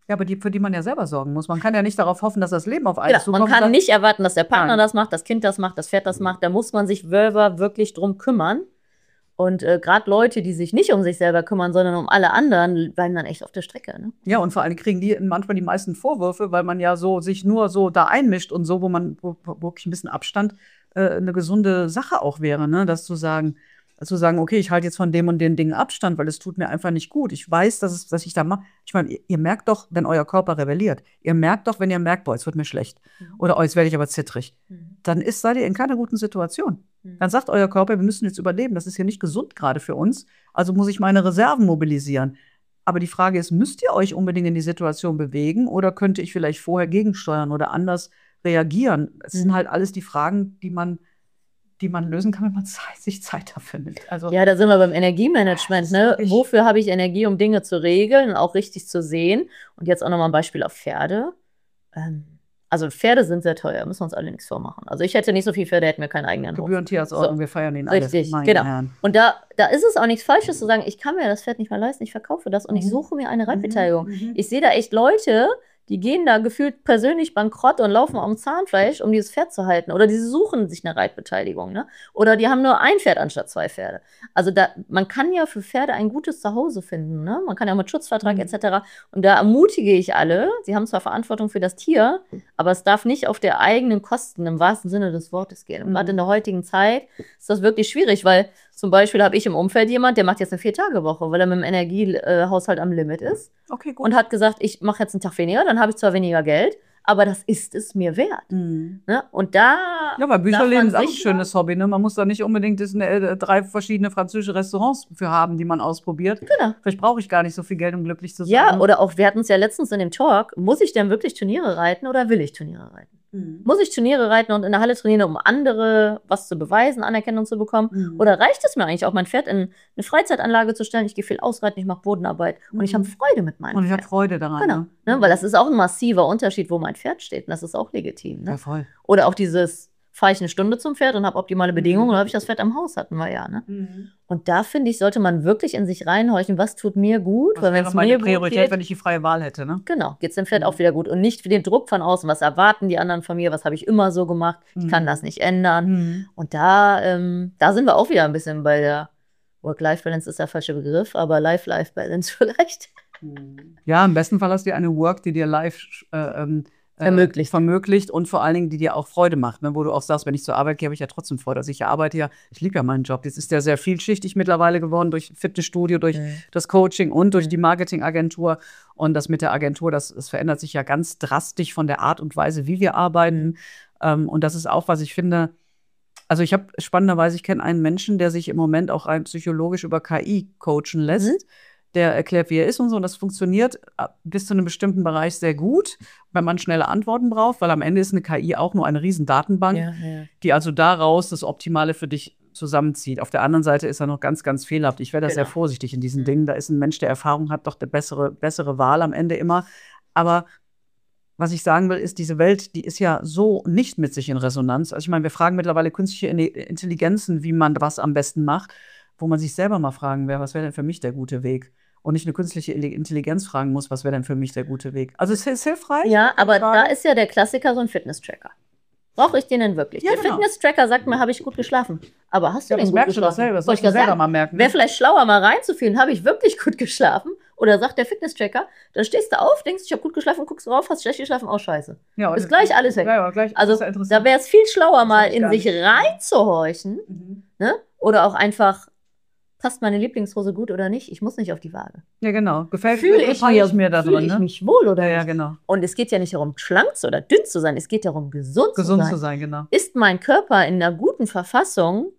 Ja, aber die, für die man ja selber sorgen muss. Man kann ja nicht darauf hoffen, dass das Leben auf einen Genau, man zukommt. kann nicht erwarten, dass der Partner Nein. das macht, das Kind das macht, das Pferd das macht. Da muss man sich selber wirklich drum kümmern. Und äh, gerade Leute, die sich nicht um sich selber kümmern, sondern um alle anderen, bleiben dann echt auf der Strecke. Ne? Ja, und vor allem kriegen die manchmal die meisten Vorwürfe, weil man ja so sich nur so da einmischt und so, wo man wo, wo wirklich ein bisschen Abstand äh, eine gesunde Sache auch wäre, ne? Das zu sagen, zu sagen, okay, ich halte jetzt von dem und den Dingen Abstand, weil es tut mir einfach nicht gut. Ich weiß, dass, es, dass ich da mache. Ich meine, ihr, ihr merkt doch, wenn euer Körper rebelliert. Ihr merkt doch, wenn ihr merkt, boah, jetzt wird mir schlecht. Mhm. Oder, oh, jetzt werde ich aber zittrig. Mhm. Dann ist, seid ihr in keiner guten Situation. Mhm. Dann sagt euer Körper, wir müssen jetzt überleben. Das ist hier nicht gesund gerade für uns. Also muss ich meine Reserven mobilisieren. Aber die Frage ist, müsst ihr euch unbedingt in die Situation bewegen oder könnte ich vielleicht vorher gegensteuern oder anders reagieren? Es mhm. sind halt alles die Fragen, die man die man lösen kann, wenn man Zeit, sich Zeit dafür nimmt. Also, ja, da sind wir beim Energiemanagement. Ne? Wofür habe ich Energie, um Dinge zu regeln und auch richtig zu sehen? Und jetzt auch nochmal ein Beispiel auf Pferde. Ähm, also Pferde sind sehr teuer, müssen wir uns alle nichts vormachen. Also ich hätte nicht so viele Pferde, hätten wir keinen eigenen Hof. Gebührentierarztordnung, so. Wir feiern ihn alles. Richtig, genau. Herrn. Und da, da ist es auch nichts Falsches zu sagen, ich kann mir das Pferd nicht mehr leisten, ich verkaufe das und mhm. ich suche mir eine Reitbeteiligung. Mhm. Ich sehe da echt Leute, die gehen da gefühlt persönlich bankrott und laufen am Zahnfleisch, um dieses Pferd zu halten. Oder die suchen sich eine Reitbeteiligung. Ne? Oder die haben nur ein Pferd anstatt zwei Pferde. Also da, man kann ja für Pferde ein gutes Zuhause finden. Ne? Man kann ja mit Schutzvertrag mhm. et cetera. Und da ermutige ich alle, sie haben zwar Verantwortung für das Tier, aber es darf nicht auf der eigenen Kosten im wahrsten Sinne des Wortes gehen. Und mhm. gerade in der heutigen Zeit ist das wirklich schwierig, weil zum Beispiel habe ich im Umfeld jemand, der macht jetzt eine Vier-Tage-Woche, weil er mit dem Energiehaushalt am Limit ist. Okay, gut. Und hat gesagt, ich mache jetzt einen Tag weniger, dann habe ich zwar weniger Geld, aber das ist es mir wert. Mhm. Ne? Und da. Ja, weil Bücherlesen ist auch ein schönes Hobby. Ne? Man muss da nicht unbedingt das, äh, drei verschiedene französische Restaurants für haben, die man ausprobiert. Genau. Vielleicht brauche ich gar nicht so viel Geld, um glücklich zu sein. Ja, oder auch, wir hatten es ja letztens in dem Talk, muss ich denn wirklich Turniere reiten oder will ich Turniere reiten? Mhm. Muss ich Turniere reiten und in der Halle trainieren, um andere was zu beweisen, Anerkennung zu bekommen? Mhm. Oder reicht es mir eigentlich auch, mein Pferd in eine Freizeitanlage zu stellen? Ich gehe viel ausreiten, ich mache Bodenarbeit mhm. und ich habe Freude mit meinem Und ich Pferd. habe Freude daran. Genau, ne? Ne? Weil das ist auch ein massiver Unterschied, wo mein Pferd steht. Und das ist auch legitim. Ne? Ja, voll. Oder auch dieses, fahre ich eine Stunde zum Pferd und habe optimale Bedingungen, mhm. oder habe ich das Pferd am Haus, hatten wir ja. Ne? Mhm. Und da, finde ich, sollte man wirklich in sich reinhorchen, was tut mir gut. Das wäre meine Priorität, geht, wenn ich die freie Wahl hätte. Ne? Genau, geht es dem Pferd mhm. auch wieder gut. Und nicht für den Druck von außen, was erwarten die anderen von mir, was habe ich immer so gemacht, mhm. ich kann das nicht ändern. Mhm. Und da, ähm, da sind wir auch wieder ein bisschen bei der Work-Life-Balance, ist der falsche Begriff, aber Life-Life-Balance vielleicht. Ja, im besten Fall hast du eine Work, die dir live äh, ähm, Vermöglicht. Äh, vermöglicht und vor allen Dingen, die dir auch Freude macht, ne? Wo du auch sagst, wenn ich zur Arbeit gehe, habe ich ja trotzdem Freude. Also ich arbeite ja, ich liebe ja meinen Job. Jetzt ist der sehr vielschichtig mittlerweile geworden durch Fitnessstudio, durch mhm. das Coaching und durch die Marketingagentur. Und das mit der Agentur, das, das verändert sich ja ganz drastisch von der Art und Weise, wie wir arbeiten. Ähm, und das ist auch, was ich finde, also ich habe spannenderweise, ich kenne einen Menschen, der sich im Moment auch rein psychologisch über K I coachen lässt. Mhm. Der erklärt, wie er ist und so. Und das funktioniert bis zu einem bestimmten Bereich sehr gut, wenn man schnelle Antworten braucht, weil am Ende ist eine K I auch nur eine riesen Datenbank, ja, ja. die also daraus das Optimale für dich zusammenzieht. Auf der anderen Seite ist er noch ganz, ganz fehlerhaft. Ich wäre da genau. sehr vorsichtig in diesen mhm. Dingen. Da ist ein Mensch, der Erfahrung hat, doch eine bessere, bessere Wahl am Ende immer. Aber was ich sagen will, ist, diese Welt, die ist ja so nicht mit sich in Resonanz. Also ich meine, wir fragen mittlerweile künstliche Intelligenzen, wie man was am besten macht, wo man sich selber mal fragen wäre, was wäre denn für mich der gute Weg? Und nicht eine künstliche Intelligenz fragen muss, was wäre denn für mich der gute Weg? Also es ist hilfreich. Ja, aber da ist ja der Klassiker so ein Fitness-Tracker. Brauche ich den denn wirklich? Ja, der genau. Fitness-Tracker sagt mir, habe ich gut geschlafen. Aber hast du ja, den das gut merkst geschlafen? Du das selber, das sollst du selber mal merken. Wäre vielleicht schlauer, mal reinzufühlen, habe ich wirklich gut geschlafen? Oder sagt der Fitness-Tracker, dann stehst du auf, denkst, ich habe gut geschlafen, guckst drauf, hast schlecht geschlafen, auch scheiße. Ja, ist gleich alles weg. Ja, ja, gleich, also da wäre es viel schlauer, mal in sich reinzuhorchen. Mhm. Ne? Oder auch einfach, passt meine Lieblingshose gut oder nicht? Ich muss nicht auf die Waage. Ja, genau. Gefällt Fühle ich, mich, mir da fühl drin, ich ne? mich wohl oder ja, nicht? Ja, genau. Und es geht ja nicht darum, schlank oder dünn zu sein. Es geht darum, gesund, gesund zu sein. zu sein. Genau. Ist mein Körper in einer guten Verfassung,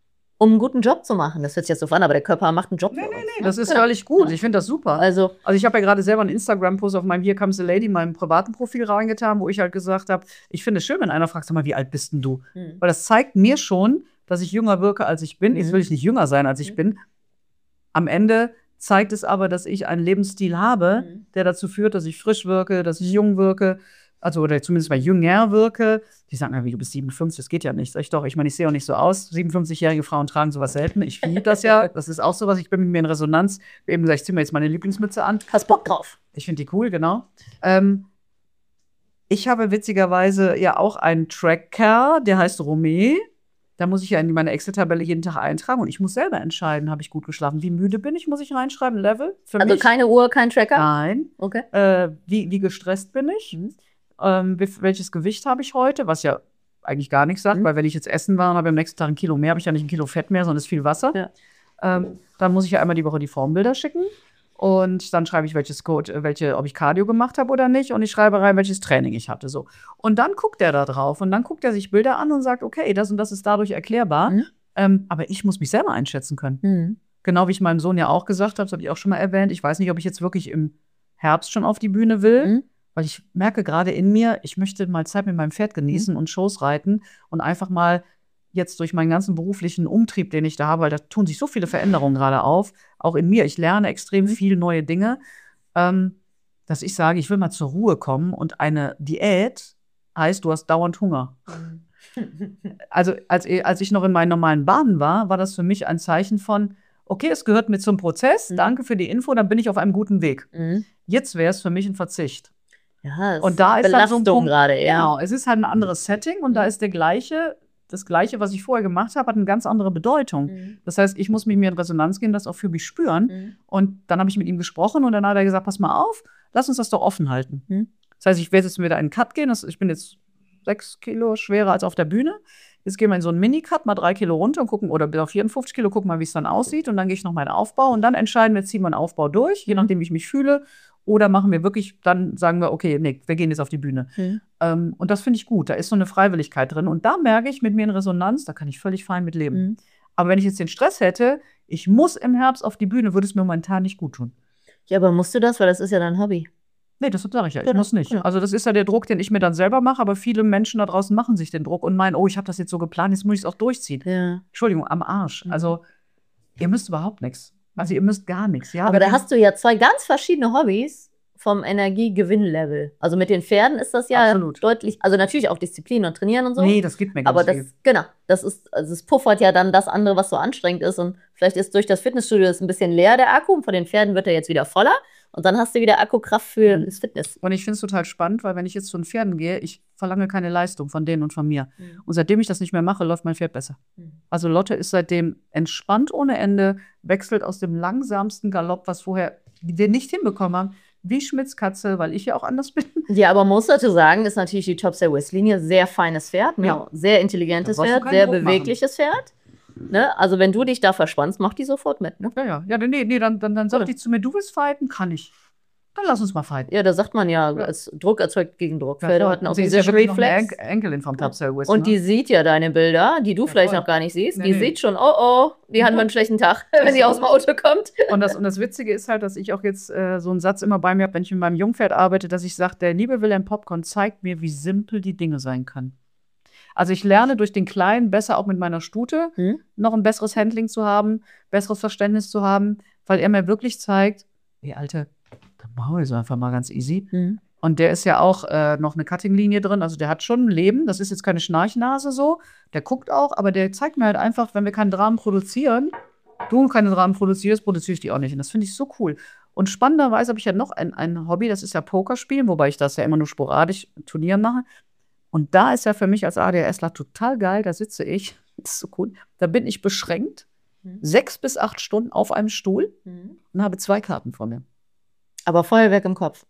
um einen guten Job zu machen? Das hört sich jetzt so an, aber der Körper macht einen Job. Nee, nee, nee, das ist völlig gut. Ich finde das super. Also, also ich habe ja gerade selber einen Instagram-Post auf meinem Here Comes a Lady, meinem privaten Profil reingetan, wo ich halt gesagt habe, ich finde es schön, wenn einer fragt, sag mal, wie alt bist denn du? Hm. Weil das zeigt mir schon, dass ich jünger wirke, als ich bin. Mhm. Jetzt will ich nicht jünger sein, als ich mhm. bin. Am Ende zeigt es aber, dass ich einen Lebensstil habe, mhm. der dazu führt, dass ich frisch wirke, dass ich jung wirke, also oder zumindest mal jünger wirke. Die sagen, na, wie, du bist siebenundfünfzig, das geht ja nicht. Sag ich doch, ich meine, ich sehe auch nicht so aus. siebenundfünfzigjährige Frauen tragen sowas selten. Ich liebe das ja. Das ist auch sowas. Ich bin mit mir in Resonanz. Eben gesagt, ich ziehe mir jetzt meine Lieblingsmütze an. Hast Bock drauf? Ich finde die cool, genau. Ähm, ich habe witzigerweise ja auch einen Tracker, der heißt Romé. Da muss ich ja in meine Excel-Tabelle jeden Tag eintragen und ich muss selber entscheiden, habe ich gut geschlafen. Wie müde bin ich, muss ich reinschreiben, Level. Für Also mich. keine Uhr, kein Tracker? Nein. Okay. Äh, wie, wie gestresst bin ich? Mhm. Ähm, wie, welches Gewicht habe ich heute? Was ja eigentlich gar nichts sagt, Mhm. weil wenn ich jetzt essen war und habe am nächsten Tag ein Kilo mehr, habe ich ja nicht ein Kilo Fett mehr, sondern es ist viel Wasser. Ja. Ähm, dann muss ich ja einmal die Woche die Formbilder schicken. Und dann schreibe ich, welches Code, welche, ob ich Cardio gemacht habe oder nicht. Und ich schreibe rein, welches Training ich hatte. So. Und dann guckt er da drauf. Und dann guckt er sich Bilder an und sagt, okay, das und das ist dadurch erklärbar. Mhm. Ähm, aber ich muss mich selber einschätzen können. Mhm. Genau wie ich meinem Sohn ja auch gesagt habe, das habe ich auch schon mal erwähnt. Ich weiß nicht, ob ich jetzt wirklich im Herbst schon auf die Bühne will. Mhm. Weil ich merke gerade in mir, ich möchte mal Zeit mit meinem Pferd genießen und Shows reiten. Und einfach mal jetzt durch meinen ganzen beruflichen Umtrieb, den ich da habe, weil da tun sich so viele Veränderungen gerade auf, auch in mir. Ich lerne extrem viel neue Dinge, ähm, dass ich sage, ich will mal zur Ruhe kommen und eine Diät heißt, du hast dauernd Hunger. Also als, als ich noch in meinen normalen Bahnen war, war das für mich ein Zeichen von, okay, es gehört mit zum Prozess, Mhm. danke für die Info, dann bin ich auf einem guten Weg. Mhm. Jetzt wäre es für mich ein Verzicht. Ja, es Und da ist dann so ein Belastung Punkt, gerade, ja. genau, es ist halt ein anderes Setting und da ist der gleiche, das Gleiche, was ich vorher gemacht habe, hat eine ganz andere Bedeutung. Mhm. Das heißt, ich muss mit mir in Resonanz gehen, das auch für mich spüren. Mhm. Und dann habe ich mit ihm gesprochen und dann hat er gesagt, pass mal auf, lass uns das doch offen halten. Mhm. Das heißt, ich werde jetzt wieder in einen Cut gehen. Das, ich bin jetzt sechs Kilo schwerer als auf der Bühne. Jetzt gehen wir in so einen Mini-Cut, mal drei Kilo runter und gucken, oder bis auf vierundfünfzig Kilo, gucken mal, wie es dann aussieht. Und dann gehe ich noch meinen Aufbau und dann entscheiden wir, ziehen wir einen Aufbau durch, je Mhm. nachdem, wie ich mich fühle. Oder machen wir wirklich, dann sagen wir, okay, nee, wir gehen jetzt auf die Bühne. Mhm. Ähm, und das finde ich gut. Da ist so eine Freiwilligkeit drin. Und da merke ich mit mir in Resonanz, da kann ich völlig fein mit leben. Mhm. Aber wenn ich jetzt den Stress hätte, ich muss im Herbst auf die Bühne, würde es mir momentan nicht gut tun. Ja, aber musst du das, weil das ist ja dein Hobby. Nee, das sage ich ja. Ich Genau, muss nicht. genau. Also das ist ja der Druck, den ich mir dann selber mache. Aber viele Menschen da draußen machen sich den Druck und meinen, oh, ich habe das jetzt so geplant, jetzt muss ich es auch durchziehen. Ja. Entschuldigung, am Arsch. Mhm. Also ihr müsst überhaupt nichts. Also ihr müsst gar nichts. Ja, Aber da wenn- hast du ja zwei ganz verschiedene Hobbys vom Energiegewinnlevel. Also mit den Pferden ist das ja Absolut. deutlich, also natürlich auch Disziplin und Trainieren und so. Nee, das gibt mir ganz aber das, viel. genau, das ist, also es puffert ja dann das andere, was so anstrengend ist. Und vielleicht ist durch das Fitnessstudio das ein bisschen leer, der Akku. Und von den Pferden wird er jetzt wieder voller. Und dann hast du wieder Akkukraft für Mhm. das Fitness. Und ich finde es total spannend, weil wenn ich jetzt zu den Pferden gehe, ich verlange keine Leistung von denen und von mir. Mhm. Und seitdem ich das nicht mehr mache, läuft mein Pferd besser. Also Lotte ist seitdem entspannt ohne Ende, wechselt aus dem langsamsten Galopp, was vorher wir nicht hinbekommen haben, wie Schmitz Katze, weil ich ja auch anders bin. Ja, aber man muss dazu sagen, ist natürlich die Topsail West Linie sehr feines Pferd, ne? Ja. Sehr intelligentes Da brauchst du Pferd, keinen sehr Druck machen. bewegliches Pferd. Ne? Also wenn du dich da verspannst, macht die sofort mit. Ne? Ja, ja. Ja, nee, nee, dann, dann, dann sagt Oder? die zu mir, du willst fighten? Kann ich. Dann lass uns mal fighten. Ja, da sagt man ja, Ja. als Druck erzeugt Gegendruck. Pferde hatten auch sie ist diesen ja wirklich noch eine Reflex. En Enkelin vom Topsail West. Und die sieht ja deine Bilder, die du Ja, vielleicht voll. noch gar nicht siehst. Nee, die nee. sieht schon, oh oh, die hat mal einen schlechten Tag, wenn sie aus dem Auto kommt. Und das, und das Witzige ist halt, dass ich auch jetzt äh, so einen Satz immer bei mir habe, wenn ich mit meinem Jungpferd arbeite, dass ich sage, der liebe Wilhelm Popcorn zeigt mir, wie simpel die Dinge sein können. Also ich lerne durch den Kleinen besser auch mit meiner Stute Hm? noch ein besseres Handling zu haben, besseres Verständnis zu haben, weil er mir wirklich zeigt, ey, Alter, dann machen wir das einfach mal ganz easy. Hm. Und der ist ja auch äh, noch eine Cutting-Linie drin, also der hat schon ein Leben, das ist jetzt keine Schnarchnase so, der guckt auch, aber der zeigt mir halt einfach, wenn wir keinen Dramen produzieren, du keine Dramen produzierst, produziere ich die auch nicht. Und das finde ich so cool. Und spannenderweise habe ich ja noch ein, ein Hobby, das ist ja Pokerspielen, wobei ich das ja immer nur sporadisch Turnieren mache. Und da ist ja für mich als ADHSler total geil, da sitze ich, das ist so cool, da bin ich beschränkt, Hm. sechs bis acht Stunden auf einem Stuhl Hm. und habe zwei Karten vor mir. Aber Feuerwerk im Kopf.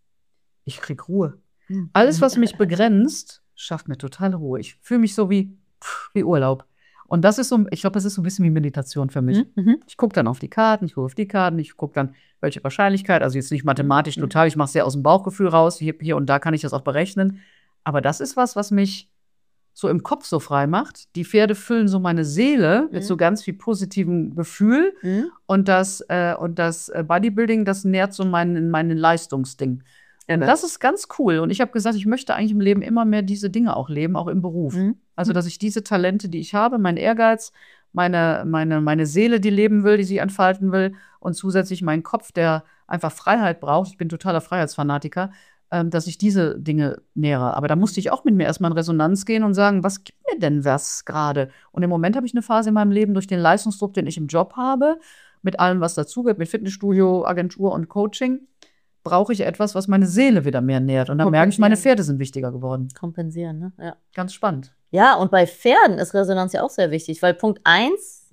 Ich krieg Ruhe. Alles, was mich begrenzt, schafft mir total Ruhe. Ich fühle mich so wie, wie Urlaub. Und das ist so, ich glaube, das ist so ein bisschen wie Meditation für mich. Mhm. Mhm. Ich gucke dann auf die Karten, ich gucke auf die Karten, ich gucke dann, welche Wahrscheinlichkeit, also jetzt nicht mathematisch Mhm. total, ich mache es sehr aus dem Bauchgefühl raus, hier, hier und da kann ich das auch berechnen. Aber das ist was, was mich so im Kopf so frei macht. Die Pferde füllen so meine Seele mit Mhm. so ganz viel positivem Gefühl. Mhm. Und das, äh, und das äh, Bodybuilding, das nährt so mein, mein Leistungsding. Und das ist ganz cool. Und ich habe gesagt, ich möchte eigentlich im Leben immer mehr diese Dinge auch leben, auch im Beruf. Mhm. Also, dass ich diese Talente, die ich habe, mein Ehrgeiz, meine, meine, meine Seele, die leben will, die sie entfalten will, und zusätzlich mein Kopf, der einfach Freiheit braucht, ich bin totaler Freiheitsfanatiker, ähm, dass ich diese Dinge nähere. Aber da musste ich auch mit mir erstmal in Resonanz gehen und sagen, was gibt mir denn was gerade? Und im Moment habe ich eine Phase in meinem Leben durch den Leistungsdruck, den ich im Job habe, mit allem, was dazugehört, mit Fitnessstudio, Agentur und Coaching, brauche ich etwas, was meine Seele wieder mehr nährt. Und dann merke ich, meine Pferde sind wichtiger geworden. Kompensieren, ne? Ja. Ganz spannend. Ja, und bei Pferden ist Resonanz ja auch sehr wichtig, weil Punkt eins,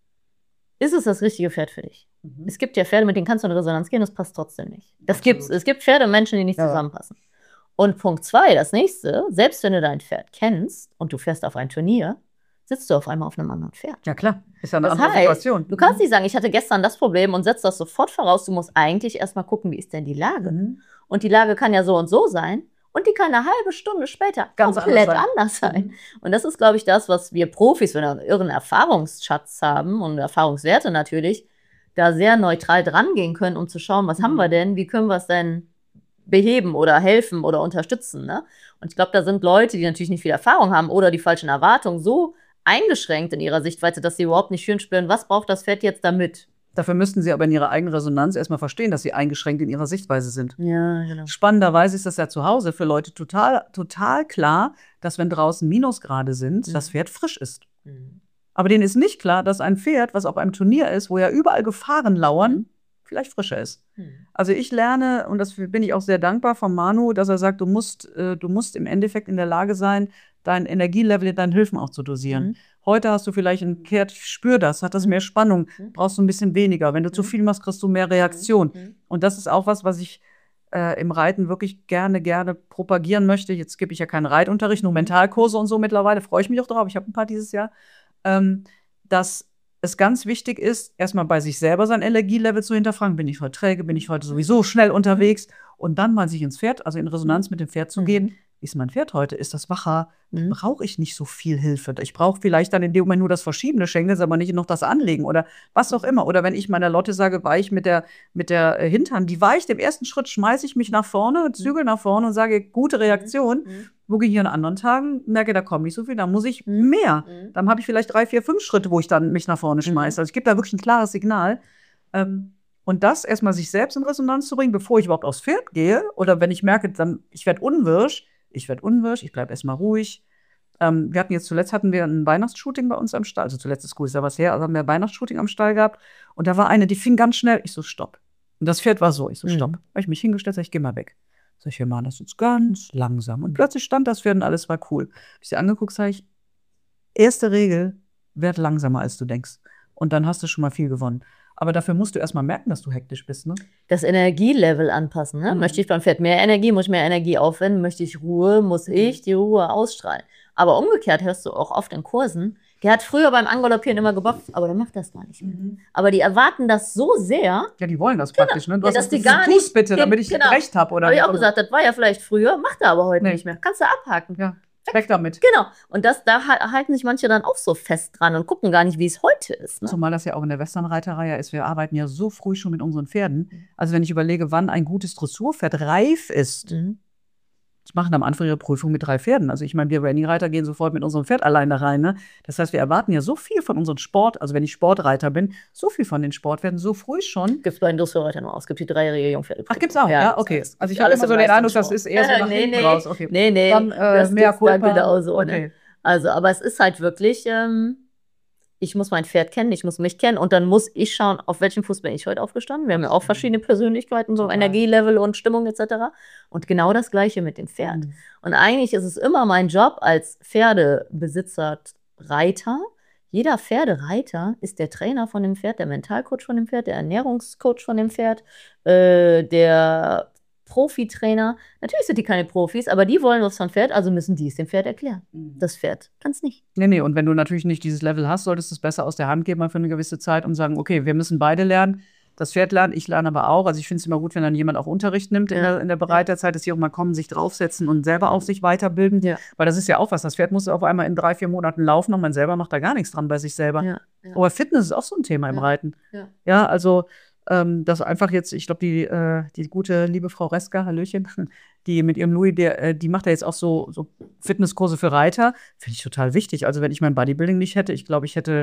ist es das richtige Pferd für dich? Mhm. Es gibt ja Pferde, mit denen kannst du in Resonanz gehen, das passt trotzdem nicht. Das gibt's. Es gibt Pferde und Menschen, die nicht ja. zusammenpassen. Und Punkt zwei, das nächste, selbst wenn du dein Pferd kennst und du fährst auf ein Turnier, sitzt du auf einmal auf einem anderen Pferd. Ja klar, ist ja eine das andere heißt, Situation. Du kannst nicht sagen, ich hatte gestern das Problem und setzt das sofort voraus. Du musst eigentlich erstmal gucken, wie ist denn die Lage? Mhm. Und die Lage kann ja so und so sein. Und die kann eine halbe Stunde später Ganz komplett anders sein. Anders sein. Mhm. Und das ist, glaube ich, das, was wir Profis, wenn wir einen irren Erfahrungsschatz haben und Erfahrungswerte natürlich, da sehr neutral dran gehen können, um zu schauen, was mhm. haben wir denn, wie können wir es denn beheben oder helfen oder unterstützen. Ne? Und ich glaube, da sind Leute, die natürlich nicht viel Erfahrung haben oder die falschen Erwartungen so eingeschränkt in ihrer Sichtweise, dass sie überhaupt nicht schön spüren, was braucht das Pferd jetzt damit? Dafür müssten sie aber in ihrer eigenen Resonanz erstmal verstehen, dass sie eingeschränkt in ihrer Sichtweise sind. Ja, genau. Spannenderweise ist das ja zu Hause für Leute total, total klar, dass wenn draußen Minusgrade sind, mhm. das Pferd frisch ist. Mhm. Aber denen ist nicht klar, dass ein Pferd, was auf einem Turnier ist, wo ja überall Gefahren lauern, mhm. vielleicht frischer ist. Mhm. Also ich lerne, und das bin ich auch sehr dankbar von Manu, dass er sagt, du musst, äh, du musst im Endeffekt in der Lage sein, dein Energielevel in deinen Hilfen auch zu dosieren. Mhm. Heute hast du vielleicht ein Pferd, spür das, hat das mehr Spannung, brauchst du ein bisschen weniger. Wenn du zu viel machst, kriegst du mehr Reaktion. Und das ist auch was, was ich äh, im Reiten wirklich gerne, gerne propagieren möchte. Jetzt gebe ich ja keinen Reitunterricht, nur Mentalkurse und so mittlerweile, freue ich mich auch drauf, ich habe ein paar dieses Jahr, ähm, dass es ganz wichtig ist, erstmal bei sich selber sein Energielevel zu hinterfragen. Bin ich heute träge, bin ich heute sowieso schnell unterwegs? Und dann mal sich ins Pferd, also in Resonanz mit dem Pferd zu gehen. Wie ist mein Pferd heute? Ist das wacher? Mhm. Brauche ich nicht so viel Hilfe? Ich brauche vielleicht dann in dem Moment nur das Verschiebene Schenkels, aber nicht noch das Anlegen oder was auch immer. Oder wenn ich meiner Lotte sage, weich mit der, mit der Hintern, die weicht im ersten Schritt, schmeiße ich mich nach vorne, zügel nach vorne und sage, gute Reaktion. Mhm. Wo gehe ich an anderen Tagen, merke, da komme ich so viel, dann muss ich mhm. mehr. Mhm. Dann habe ich vielleicht drei, vier, fünf Schritte, wo ich dann mich nach vorne schmeiße. Mhm. Also ich gebe da wirklich ein klares Signal. Ähm, Und das erstmal sich selbst in Resonanz zu bringen, bevor ich überhaupt aufs Pferd gehe. Oder wenn ich merke, dann ich werde unwirsch, ich werde unwirsch, ich bleibe erstmal ruhig. Ähm, wir hatten jetzt zuletzt hatten wir ein Weihnachtsshooting bei uns am Stall. Also zuletzt ist gut, ist ja was her, also haben wir ein Weihnachtsshooting am Stall gehabt. Und da war eine, die fing ganz schnell, ich so, stopp. Und das Pferd war so, ich so, stopp. Mhm. Habe ich mich hingestellt, sag ich, geh mal weg. Sag ich, wir machen das jetzt ganz langsam. Und plötzlich stand das Pferd und alles war cool. Hab ich sie angeguckt, sag ich, erste Regel, werd langsamer, als du denkst. Und dann hast du schon mal viel gewonnen. Aber dafür musst du erstmal merken, dass du hektisch bist, ne? Das Energielevel anpassen, ne? Mhm. Möchte ich beim Pferd mehr Energie, muss ich mehr Energie aufwenden? Möchte ich Ruhe, muss ich die Ruhe ausstrahlen? Aber umgekehrt hörst du auch oft in Kursen, der hat früher beim Angaloppieren immer gebockt, aber der macht das gar nicht mehr. Mhm. Aber die erwarten das so sehr. Ja, die wollen das genau. praktisch, ne? Du ja, hast dass die gar nicht, bitte, damit ich genau. recht habe. Habe ich auch gesagt, das war ja vielleicht früher, macht er aber heute nee. nicht mehr. Kannst du abhaken. Ja. Weg damit. Genau. Und das, da halten sich manche dann auch so fest dran und gucken gar nicht, wie es heute ist. Ne? Zumal das ja auch in der Westernreiterei ist. Wir arbeiten ja so früh schon mit unseren Pferden. Also wenn ich überlege, wann ein gutes Dressurpferd reif ist, mhm. das machen am Anfang ihre Prüfung mit drei Pferden. Also ich meine, wir Renningreiter gehen sofort mit unserem Pferd allein da rein. Ne? Das heißt, wir erwarten ja so viel von unseren Sport, also wenn ich Sportreiter bin, so viel von den Sportpferden so früh schon. Gibt es bei den Dressurreitern nur aus. Es gibt die dreijährige Jungpferde. Ach, gibt's auch? Ja, ja okay. Das heißt, also ich habe immer so den Eindruck, das ist eher so nach nee, hinten nee. raus. Okay. Nee, nee. Dann äh, mehr Culpa. Genauso, okay. Ne? Also, aber es ist halt wirklich, ähm, ich muss mein Pferd kennen, ich muss mich kennen und dann muss ich schauen, auf welchem Fuß bin ich heute aufgestanden. Wir haben ja auch verschiedene Persönlichkeiten, so Energielevel und Stimmung et cetera. Und genau das Gleiche mit dem Pferd. Mhm. Und eigentlich ist es immer mein Job als Pferdebesitzer, Reiter. Jeder Pferdereiter ist der Trainer von dem Pferd, der Mentalcoach von dem Pferd, der Ernährungscoach von dem Pferd, äh, der Profitrainer. Natürlich sind die keine Profis, aber die wollen was vom Pferd, also müssen die es dem Pferd erklären. Mhm. Das Pferd kann es nicht. Nee, nee, und wenn du natürlich nicht dieses Level hast, solltest du es besser aus der Hand geben, mal für eine gewisse Zeit und sagen, okay, wir müssen beide lernen. Das Pferd lernt, ich lerne aber auch. Also ich finde es immer gut, wenn dann jemand auch Unterricht nimmt ja. in der, in der Bereiterzeit, dass sie auch mal kommen, sich draufsetzen und selber auf sich weiterbilden. Ja. Weil das ist ja auch was. Das Pferd muss auf einmal in drei, vier Monaten laufen und man selber macht da gar nichts dran bei sich selber. Ja. Ja. Aber Fitness ist auch so ein Thema im ja. Reiten. Ja, ja also ähm, das einfach jetzt, ich glaube, die, äh, die gute, liebe Frau Reska, Hallöchen, die mit ihrem Louis, der, äh, die macht ja jetzt auch so, so Fitnesskurse für Reiter. Finde ich total wichtig. Also wenn ich mein Bodybuilding nicht hätte, ich glaube, ich hätte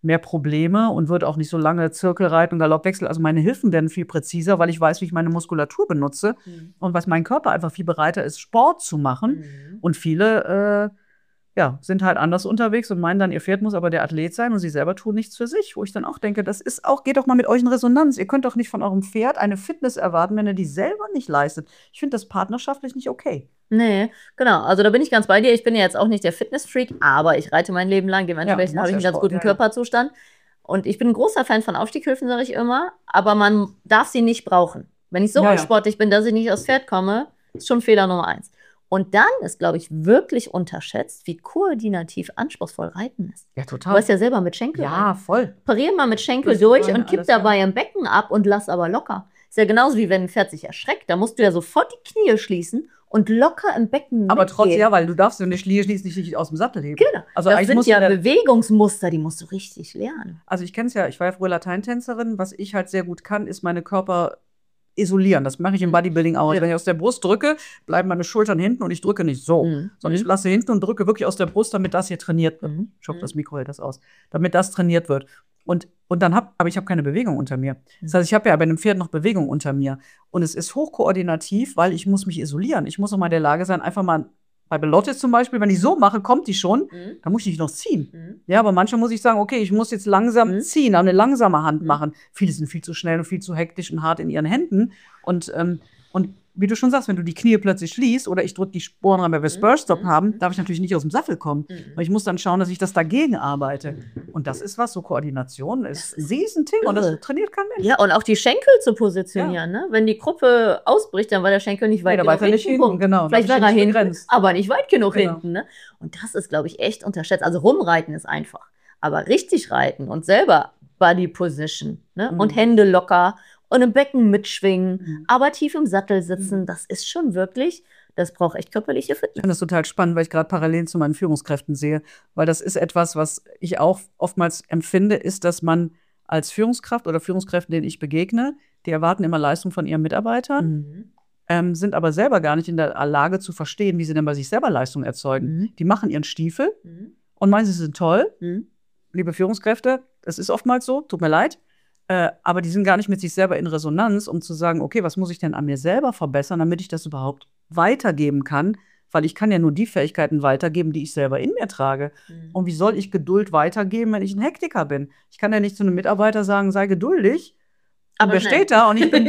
mehr Probleme und würde auch nicht so lange Zirkel reiten und Galoppwechsel. Also meine Hilfen werden viel präziser, weil ich weiß, wie ich meine Muskulatur benutze Mhm. und was mein Körper einfach viel bereiter ist, Sport zu machen. Mhm. Und viele äh, ja, sind halt anders unterwegs und meinen dann, ihr Pferd muss aber der Athlet sein und sie selber tun nichts für sich. Wo ich dann auch denke, das ist auch, geht doch mal mit euch in Resonanz. Ihr könnt doch nicht von eurem Pferd eine Fitness erwarten, wenn er die selber nicht leistet. Ich finde das partnerschaftlich nicht okay. Nee, genau. Also da bin ich ganz bei dir. Ich bin ja jetzt auch nicht der Fitnessfreak, aber ich reite mein Leben lang. Dementsprechend Ja, habe ich ja einen ganz Sport, guten ja, ja. Körperzustand. Und ich bin ein großer Fan von Aufstieghilfen, sage ich immer. Aber man darf sie nicht brauchen. Wenn ich so Ja, ja. unsportlich bin, dass ich nicht aufs Pferd komme, ist schon Fehler Nummer eins. Und dann ist, glaube ich, wirklich unterschätzt, wie koordinativ anspruchsvoll Reiten ist. Ja, Du total. weißt ja selber mit Schenkel. Ja, voll. Parier mal mit Schenkel Das durch Beine, und kipp alles, dabei ja. im Becken ab und lass aber locker. Ist ja genauso wie wenn ein Pferd sich erschreckt. Da musst du ja sofort die Knie schließen und locker im Becken Aber mitgehen. trotzdem, ja, weil du darfst ja nicht schließlich nicht aus dem Sattel heben. Genau. Also das eigentlich sind musst ja du der- Bewegungsmuster, die musst du richtig lernen. Also ich kenne es ja, ich war ja früher Lateintänzerin. Was ich halt sehr gut kann, ist meine Körper isolieren. Das mache ich im Bodybuilding auch. Also Ja. wenn ich aus der Brust drücke, bleiben meine Schultern hinten und ich drücke nicht so. Mhm. Sondern ich lasse hinten und drücke wirklich aus der Brust, damit das hier trainiert wird. Mhm. Ich hoffe, Mhm. das Mikro hält das aus. Damit das trainiert wird. Und, und dann hab, aber ich habe keine Bewegung unter mir. Das heißt, ich habe ja bei einem Pferd noch Bewegung unter mir. Und es ist hochkoordinativ, weil ich muss mich isolieren. Ich muss auch mal in der Lage sein, einfach mal, bei Belottis zum Beispiel, wenn ich so mache, kommt die schon, Mhm. dann muss ich nicht noch ziehen. Mhm. Ja, aber manchmal muss ich sagen, okay, ich muss jetzt langsam Mhm. ziehen, eine langsame Hand Mhm. machen. Viele sind viel zu schnell und viel zu hektisch und hart in ihren Händen. Und, ähm, und wie du schon sagst, wenn du die Knie plötzlich schließt oder ich drücke die Sporen rein, weil wir Mhm. Spurstop Mhm. haben, darf ich natürlich nicht aus dem Sattel kommen. Mhm. Aber ich muss dann schauen, dass ich das dagegen arbeite. Und das ist was, so Koordination ist Das ist ein Riesending und irre. das trainiert kein Mensch. Ja, und auch die Schenkel zu positionieren. Ne? Wenn die Gruppe ausbricht, dann war der Schenkel nicht weit da genug weiß er nicht hinten. hinten, genau. Vielleicht Da war hab er ich nicht hinten, begrenzt. aber nicht weit genug Genau. hinten. Ne? Und das ist, glaube ich, echt unterschätzt. Also rumreiten ist einfach. Aber richtig reiten und selber Body Position, ne? Mhm. Und Hände locker und im Becken mitschwingen, Mhm. aber tief im Sattel sitzen, Mhm. das ist schon wirklich, das braucht echt körperliche Ich Fitness. finde das total spannend, weil ich gerade Parallelen zu meinen Führungskräften sehe. Weil das ist etwas, was ich auch oftmals empfinde, ist, dass man als Führungskraft oder Führungskräften, denen ich begegne, die erwarten immer Leistung von ihren Mitarbeitern, Mhm. ähm, sind aber selber gar nicht in der Lage zu verstehen, wie sie denn bei sich selber Leistung erzeugen. Mhm. Die machen ihren Stiefel Mhm. und meinen, sie sind toll. Mhm. Liebe Führungskräfte, es ist oftmals so, tut mir leid. Äh, aber die sind gar nicht mit sich selber in Resonanz, um zu sagen, okay, was muss ich denn an mir selber verbessern, damit ich das überhaupt weitergeben kann? Weil ich kann ja nur die Fähigkeiten weitergeben, die ich selber in mir trage. Mhm. Und wie soll ich Geduld weitergeben, wenn ich ein Hektiker bin? Ich kann ja nicht zu einem Mitarbeiter sagen, sei geduldig. Aber Und der schnell. steht da und ich bin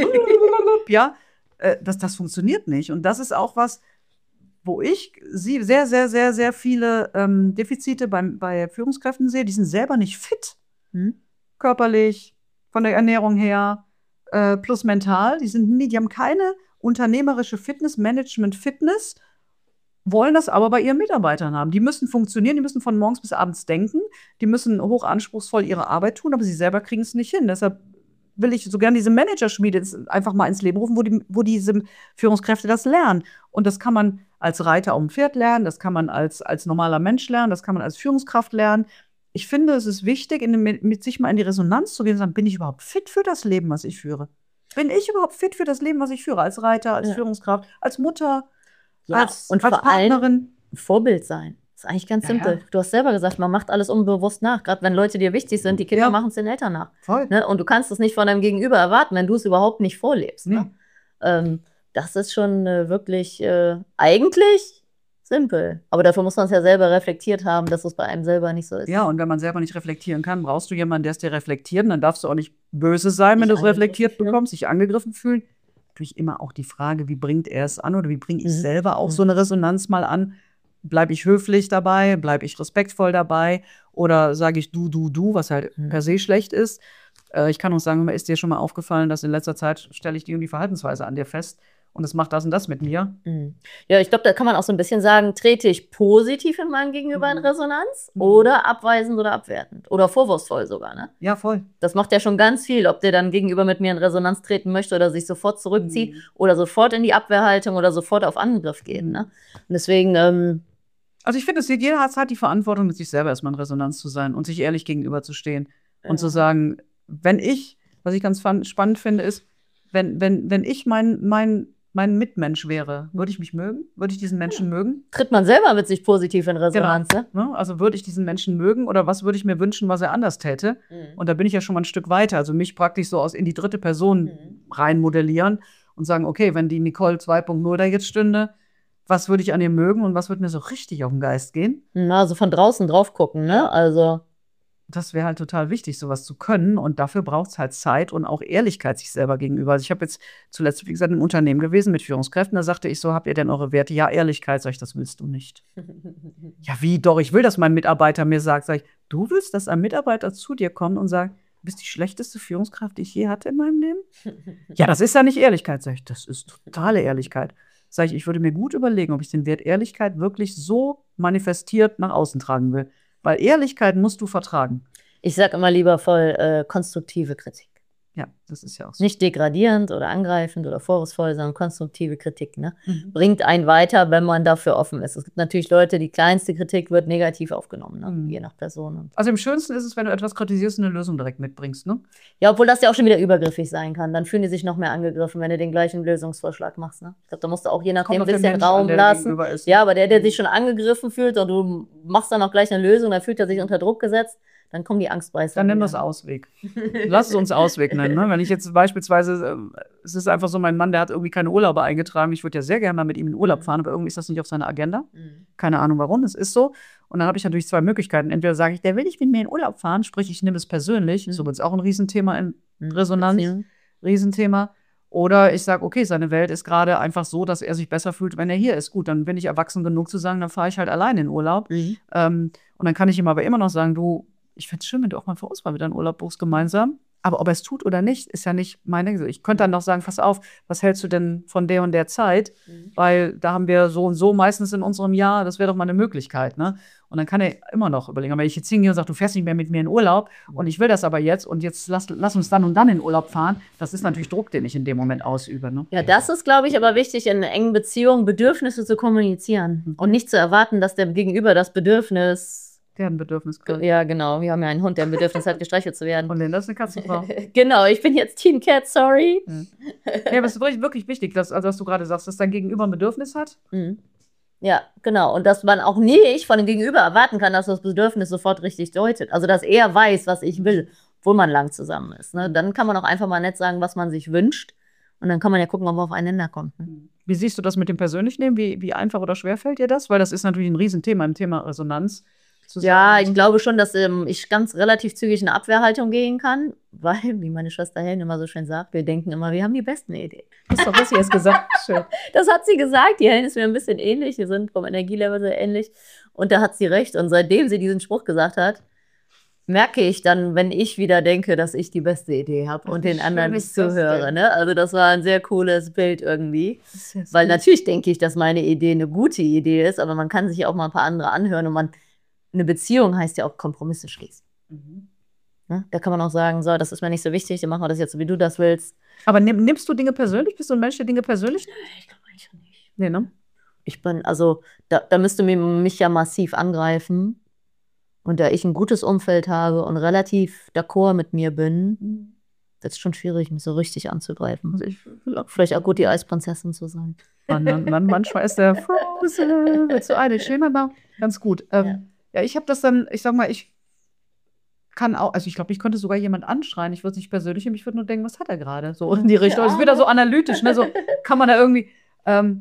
ja, äh, das, das funktioniert nicht. Und das ist auch was, wo ich sie sehr, sehr, sehr, sehr viele ähm, Defizite beim, bei Führungskräften sehe. Die sind selber nicht fit, Mhm. körperlich, von der Ernährung her, äh, plus mental. Die sind nie, die haben keine unternehmerische Fitness, Management-Fitness, wollen das aber bei ihren Mitarbeitern haben. Die müssen funktionieren, die müssen von morgens bis abends denken, die müssen hochanspruchsvoll ihre Arbeit tun, aber sie selber kriegen es nicht hin. Deshalb will ich so gerne diese Managerschmiede ins- einfach mal ins Leben rufen, wo, die, wo diese Führungskräfte das lernen. Und das kann man als Reiter auf dem Pferd lernen, das kann man als, als normaler Mensch lernen, das kann man als Führungskraft lernen. Ich finde, es ist wichtig, in, mit, mit sich mal in die Resonanz zu gehen und sagen, bin ich überhaupt fit für das Leben, was ich führe? Bin ich überhaupt fit für das Leben, was ich führe? Als Reiter, als Ja. Führungskraft, als Mutter, Ja, als, und als vor allem Partnerin? ein Vorbild sein. Ist eigentlich ganz Ja, simpel. ja. Du hast selber gesagt, man macht alles unbewusst nach. Gerade wenn Leute dir wichtig sind, die Kinder Ja. machen es den Eltern nach. Voll. Ne? Und du kannst es nicht von deinem Gegenüber erwarten, wenn du es überhaupt nicht vorlebst. Ne? Nee. Ähm, das ist schon äh, wirklich äh, eigentlich simpel. Aber dafür muss man es ja selber reflektiert haben, dass es bei einem selber nicht so ist. Ja, und wenn man selber nicht reflektieren kann, brauchst du jemanden, der es dir reflektiert. Und dann darfst du auch nicht böse sein, wenn Sich du es reflektiert angegriffen fühlen. bekommst, dich angegriffen fühlen. Natürlich immer auch die Frage, wie bringt er es an oder wie bringe ich Mhm. selber auch Mhm. so eine Resonanz mal an? Bleibe ich höflich dabei? Bleibe ich respektvoll dabei? Oder sage ich du, du, du, was halt Mhm. per se schlecht ist? Äh, ich kann uns sagen, ist dir schon mal aufgefallen, dass in letzter Zeit stelle ich die und die Verhaltensweise an dir fest und es macht das und das mit mir. Mhm. Ja, ich glaube, da kann man auch so ein bisschen sagen, trete ich positiv in meinem Gegenüber in Mhm. Resonanz Mhm. oder abweisend oder abwertend oder vorwurfsvoll sogar. Ne? Ja, voll. Das macht ja schon ganz viel, ob der dann gegenüber mit mir in Resonanz treten möchte oder sich sofort zurückzieht Mhm. oder sofort in die Abwehrhaltung oder sofort auf Angriff geht. Mhm. Ne? Und deswegen, ähm, Also ich finde, es jeder hat, hat die Verantwortung, mit sich selber erstmal in Resonanz zu sein und sich ehrlich gegenüberzustehen und zu Ja. sagen, wenn ich, was ich ganz fan- spannend finde, ist, wenn, wenn, wenn ich mein, mein, mein Mitmensch wäre, würde ich mich mögen? Würde ich diesen Menschen mögen? Tritt man selber mit sich positiv in Resonanz, ne? Ne? Also würde ich diesen Menschen mögen oder was würde ich mir wünschen, was er anders täte? Mhm. Und da bin ich ja schon mal ein Stück weiter. Also mich praktisch so aus in die dritte Person Mhm. rein modellieren und sagen, okay, wenn die Nicole zwei Punkt null da jetzt stünde, was würde ich an ihr mögen und was würde mir so richtig auf den Geist gehen? Na, also von draußen drauf gucken, ne? Also, Das wäre halt total wichtig, sowas zu können. Und dafür braucht es halt Zeit und auch Ehrlichkeit sich selber gegenüber. Also ich habe jetzt zuletzt, wie gesagt, im Unternehmen gewesen mit Führungskräften. Da sagte ich so, habt ihr denn eure Werte? Ja, Ehrlichkeit. Sag ich, das willst du nicht. Ja, wie doch? Ich will, dass mein Mitarbeiter mir sagt. Sag ich, du willst, dass ein Mitarbeiter zu dir kommt und sagt, du bist die schlechteste Führungskraft, die ich je hatte in meinem Leben? Ja, das ist ja nicht Ehrlichkeit. Sag ich, das ist totale Ehrlichkeit. Sag ich, ich würde mir gut überlegen, ob ich den Wert Ehrlichkeit wirklich so manifestiert nach außen tragen will. Weil Ehrlichkeit musst du vertragen. ich sag immer lieber voll äh, konstruktive Kritik. Ja, das ist ja auch so. Nicht degradierend oder angreifend oder vorwurfsvoll, sondern konstruktive Kritik, ne? Mhm. Bringt einen weiter, wenn man dafür offen ist. Es gibt natürlich Leute, die kleinste Kritik wird negativ aufgenommen, ne? Mhm. Je nach Person. Und Also im schönsten ist es, wenn du etwas kritisierst und eine Lösung direkt mitbringst, ne? ja, obwohl das ja auch schon wieder übergriffig sein kann. Dann fühlen die sich noch mehr angegriffen, wenn du den gleichen Lösungsvorschlag machst, ne? Ich glaube, da musst du auch je nachdem ein auf den bisschen Mensch an, Raum der lassen. gegenüber ist. Ja, aber der, der sich schon angegriffen fühlt und du machst dann auch gleich eine Lösung, dann fühlt er sich unter Druck gesetzt, dann kommen die Angstbeißer. Dann nennen wir wieder. es Ausweg. Lass es uns Ausweg nennen. Ne? Wenn ich jetzt beispielsweise, äh, es ist einfach so, mein Mann, der hat irgendwie keine Urlaube eingetragen. Ich würde ja sehr gerne mal mit ihm in Urlaub fahren, aber irgendwie ist das nicht auf seiner Agenda. Mhm. Keine Ahnung warum, es ist so. Und dann habe ich natürlich zwei Möglichkeiten. Entweder sage ich, der will nicht mit mir in Urlaub fahren, sprich, ich nehme es persönlich. Mhm. Ist übrigens auch ein Riesenthema in Mhm. Resonanz. Beziehung. Riesenthema. Oder ich sage, okay, seine Welt ist gerade einfach so, dass er sich besser fühlt, wenn er hier ist. Gut, dann bin ich erwachsen genug zu sagen, dann fahre ich halt alleine in Urlaub. Mhm. Ähm, und dann kann ich ihm aber immer noch sagen, du, ich fände es schön, wenn du auch mal für uns mal wieder einen Urlaub buchst gemeinsam. Aber ob er es tut oder nicht, ist ja nicht meine. Ich könnte dann noch sagen, pass auf, was hältst du denn von der und der Zeit? Mhm. Weil da haben wir so und so meistens in unserem Jahr, das wäre doch mal eine Möglichkeit, ne? Und dann kann er immer noch überlegen. Aber wenn ich jetzt hingehe und sage, du fährst nicht mehr mit mir in Urlaub und ich will das aber jetzt und jetzt lass, lass uns dann und dann in Urlaub fahren, das ist natürlich Druck, den ich in dem Moment ausübe, ne? Ja, das ist, glaube ich, aber wichtig, in engen Beziehungen Bedürfnisse zu kommunizieren Mhm. und nicht zu erwarten, dass der Gegenüber das Bedürfnis. Der hat ein Bedürfnis. Ja, genau. Wir haben ja einen Hund, der ein Bedürfnis hat, gestreichelt zu werden. Und Linda ist eine Katzenfrau. Genau, ich bin jetzt Team Cat, sorry. Ja, aber es ist wirklich, wirklich wichtig, dass, also, dass du gerade sagst, dass dein Gegenüber ein Bedürfnis hat. Mhm. Ja, genau. Und dass man auch nicht von dem Gegenüber erwarten kann, dass das Bedürfnis sofort richtig deutet. Also, dass er weiß, was ich will, obwohl man lang zusammen ist. Ne? Dann kann man auch einfach mal nett sagen, was man sich wünscht. Und dann kann man ja gucken, ob man aufeinander kommt. Ne? Wie siehst du das mit dem persönlichen Leben? Wie, wie einfach oder schwer fällt dir das? Weil das ist natürlich ein Riesenthema im Thema Resonanz. Zu Ja, sagen, ich glaube schon, dass ähm, ich ganz relativ zügig in eine Abwehrhaltung gehen kann, weil, wie meine Schwester Helen immer so schön sagt, wir denken immer, wir haben die besten Ideen. das ist doch, was sie jetzt gesagt Schön. Das hat sie gesagt. Die Helen ist mir ein bisschen ähnlich. Wir sind vom Energielevel sehr ähnlich. Und da hat sie recht. Und seitdem sie diesen Spruch gesagt hat, merke ich dann, wenn ich wieder denke, dass ich die beste Idee habe und Wie den anderen schön nicht ist das zuhöre. denn? Ne? Also das war ein sehr cooles Bild irgendwie. Das ist ja so Weil gut. natürlich denke ich, dass meine Idee eine gute Idee ist, aber man kann sich ja auch mal ein paar andere anhören. Und man, eine Beziehung heißt ja auch Kompromisse schließen. Mhm. Ne? Da kann man auch sagen, so, das ist mir nicht so wichtig, dann machen wir das jetzt so, wie du das willst. Aber nimm, nimmst du Dinge persönlich? Bist du ein Mensch, der Dinge persönlich? Ich glaube eigentlich nicht. Nee, ne? Ich bin, also, da, da müsste mir, mich ja massiv angreifen. Und da ich ein gutes Umfeld habe und relativ d'accord mit mir bin, wird es schon schwierig, mich so richtig anzugreifen. Also ich, Vielleicht auch gut, die Eisprinzessin zu sein. man, man, manchmal ist der Frozen, wird so eine schön, aber ganz gut. Ähm, ja. ja, ich habe das dann, ich sag mal, ich kann auch, also ich glaube, ich könnte sogar jemand anschreien. Ich würde es nicht persönlich nehmen, ich würde nur denken, was hat er gerade? So in die Richtung. Es ist wieder so analytisch, ne? So kann man da irgendwie. Ähm,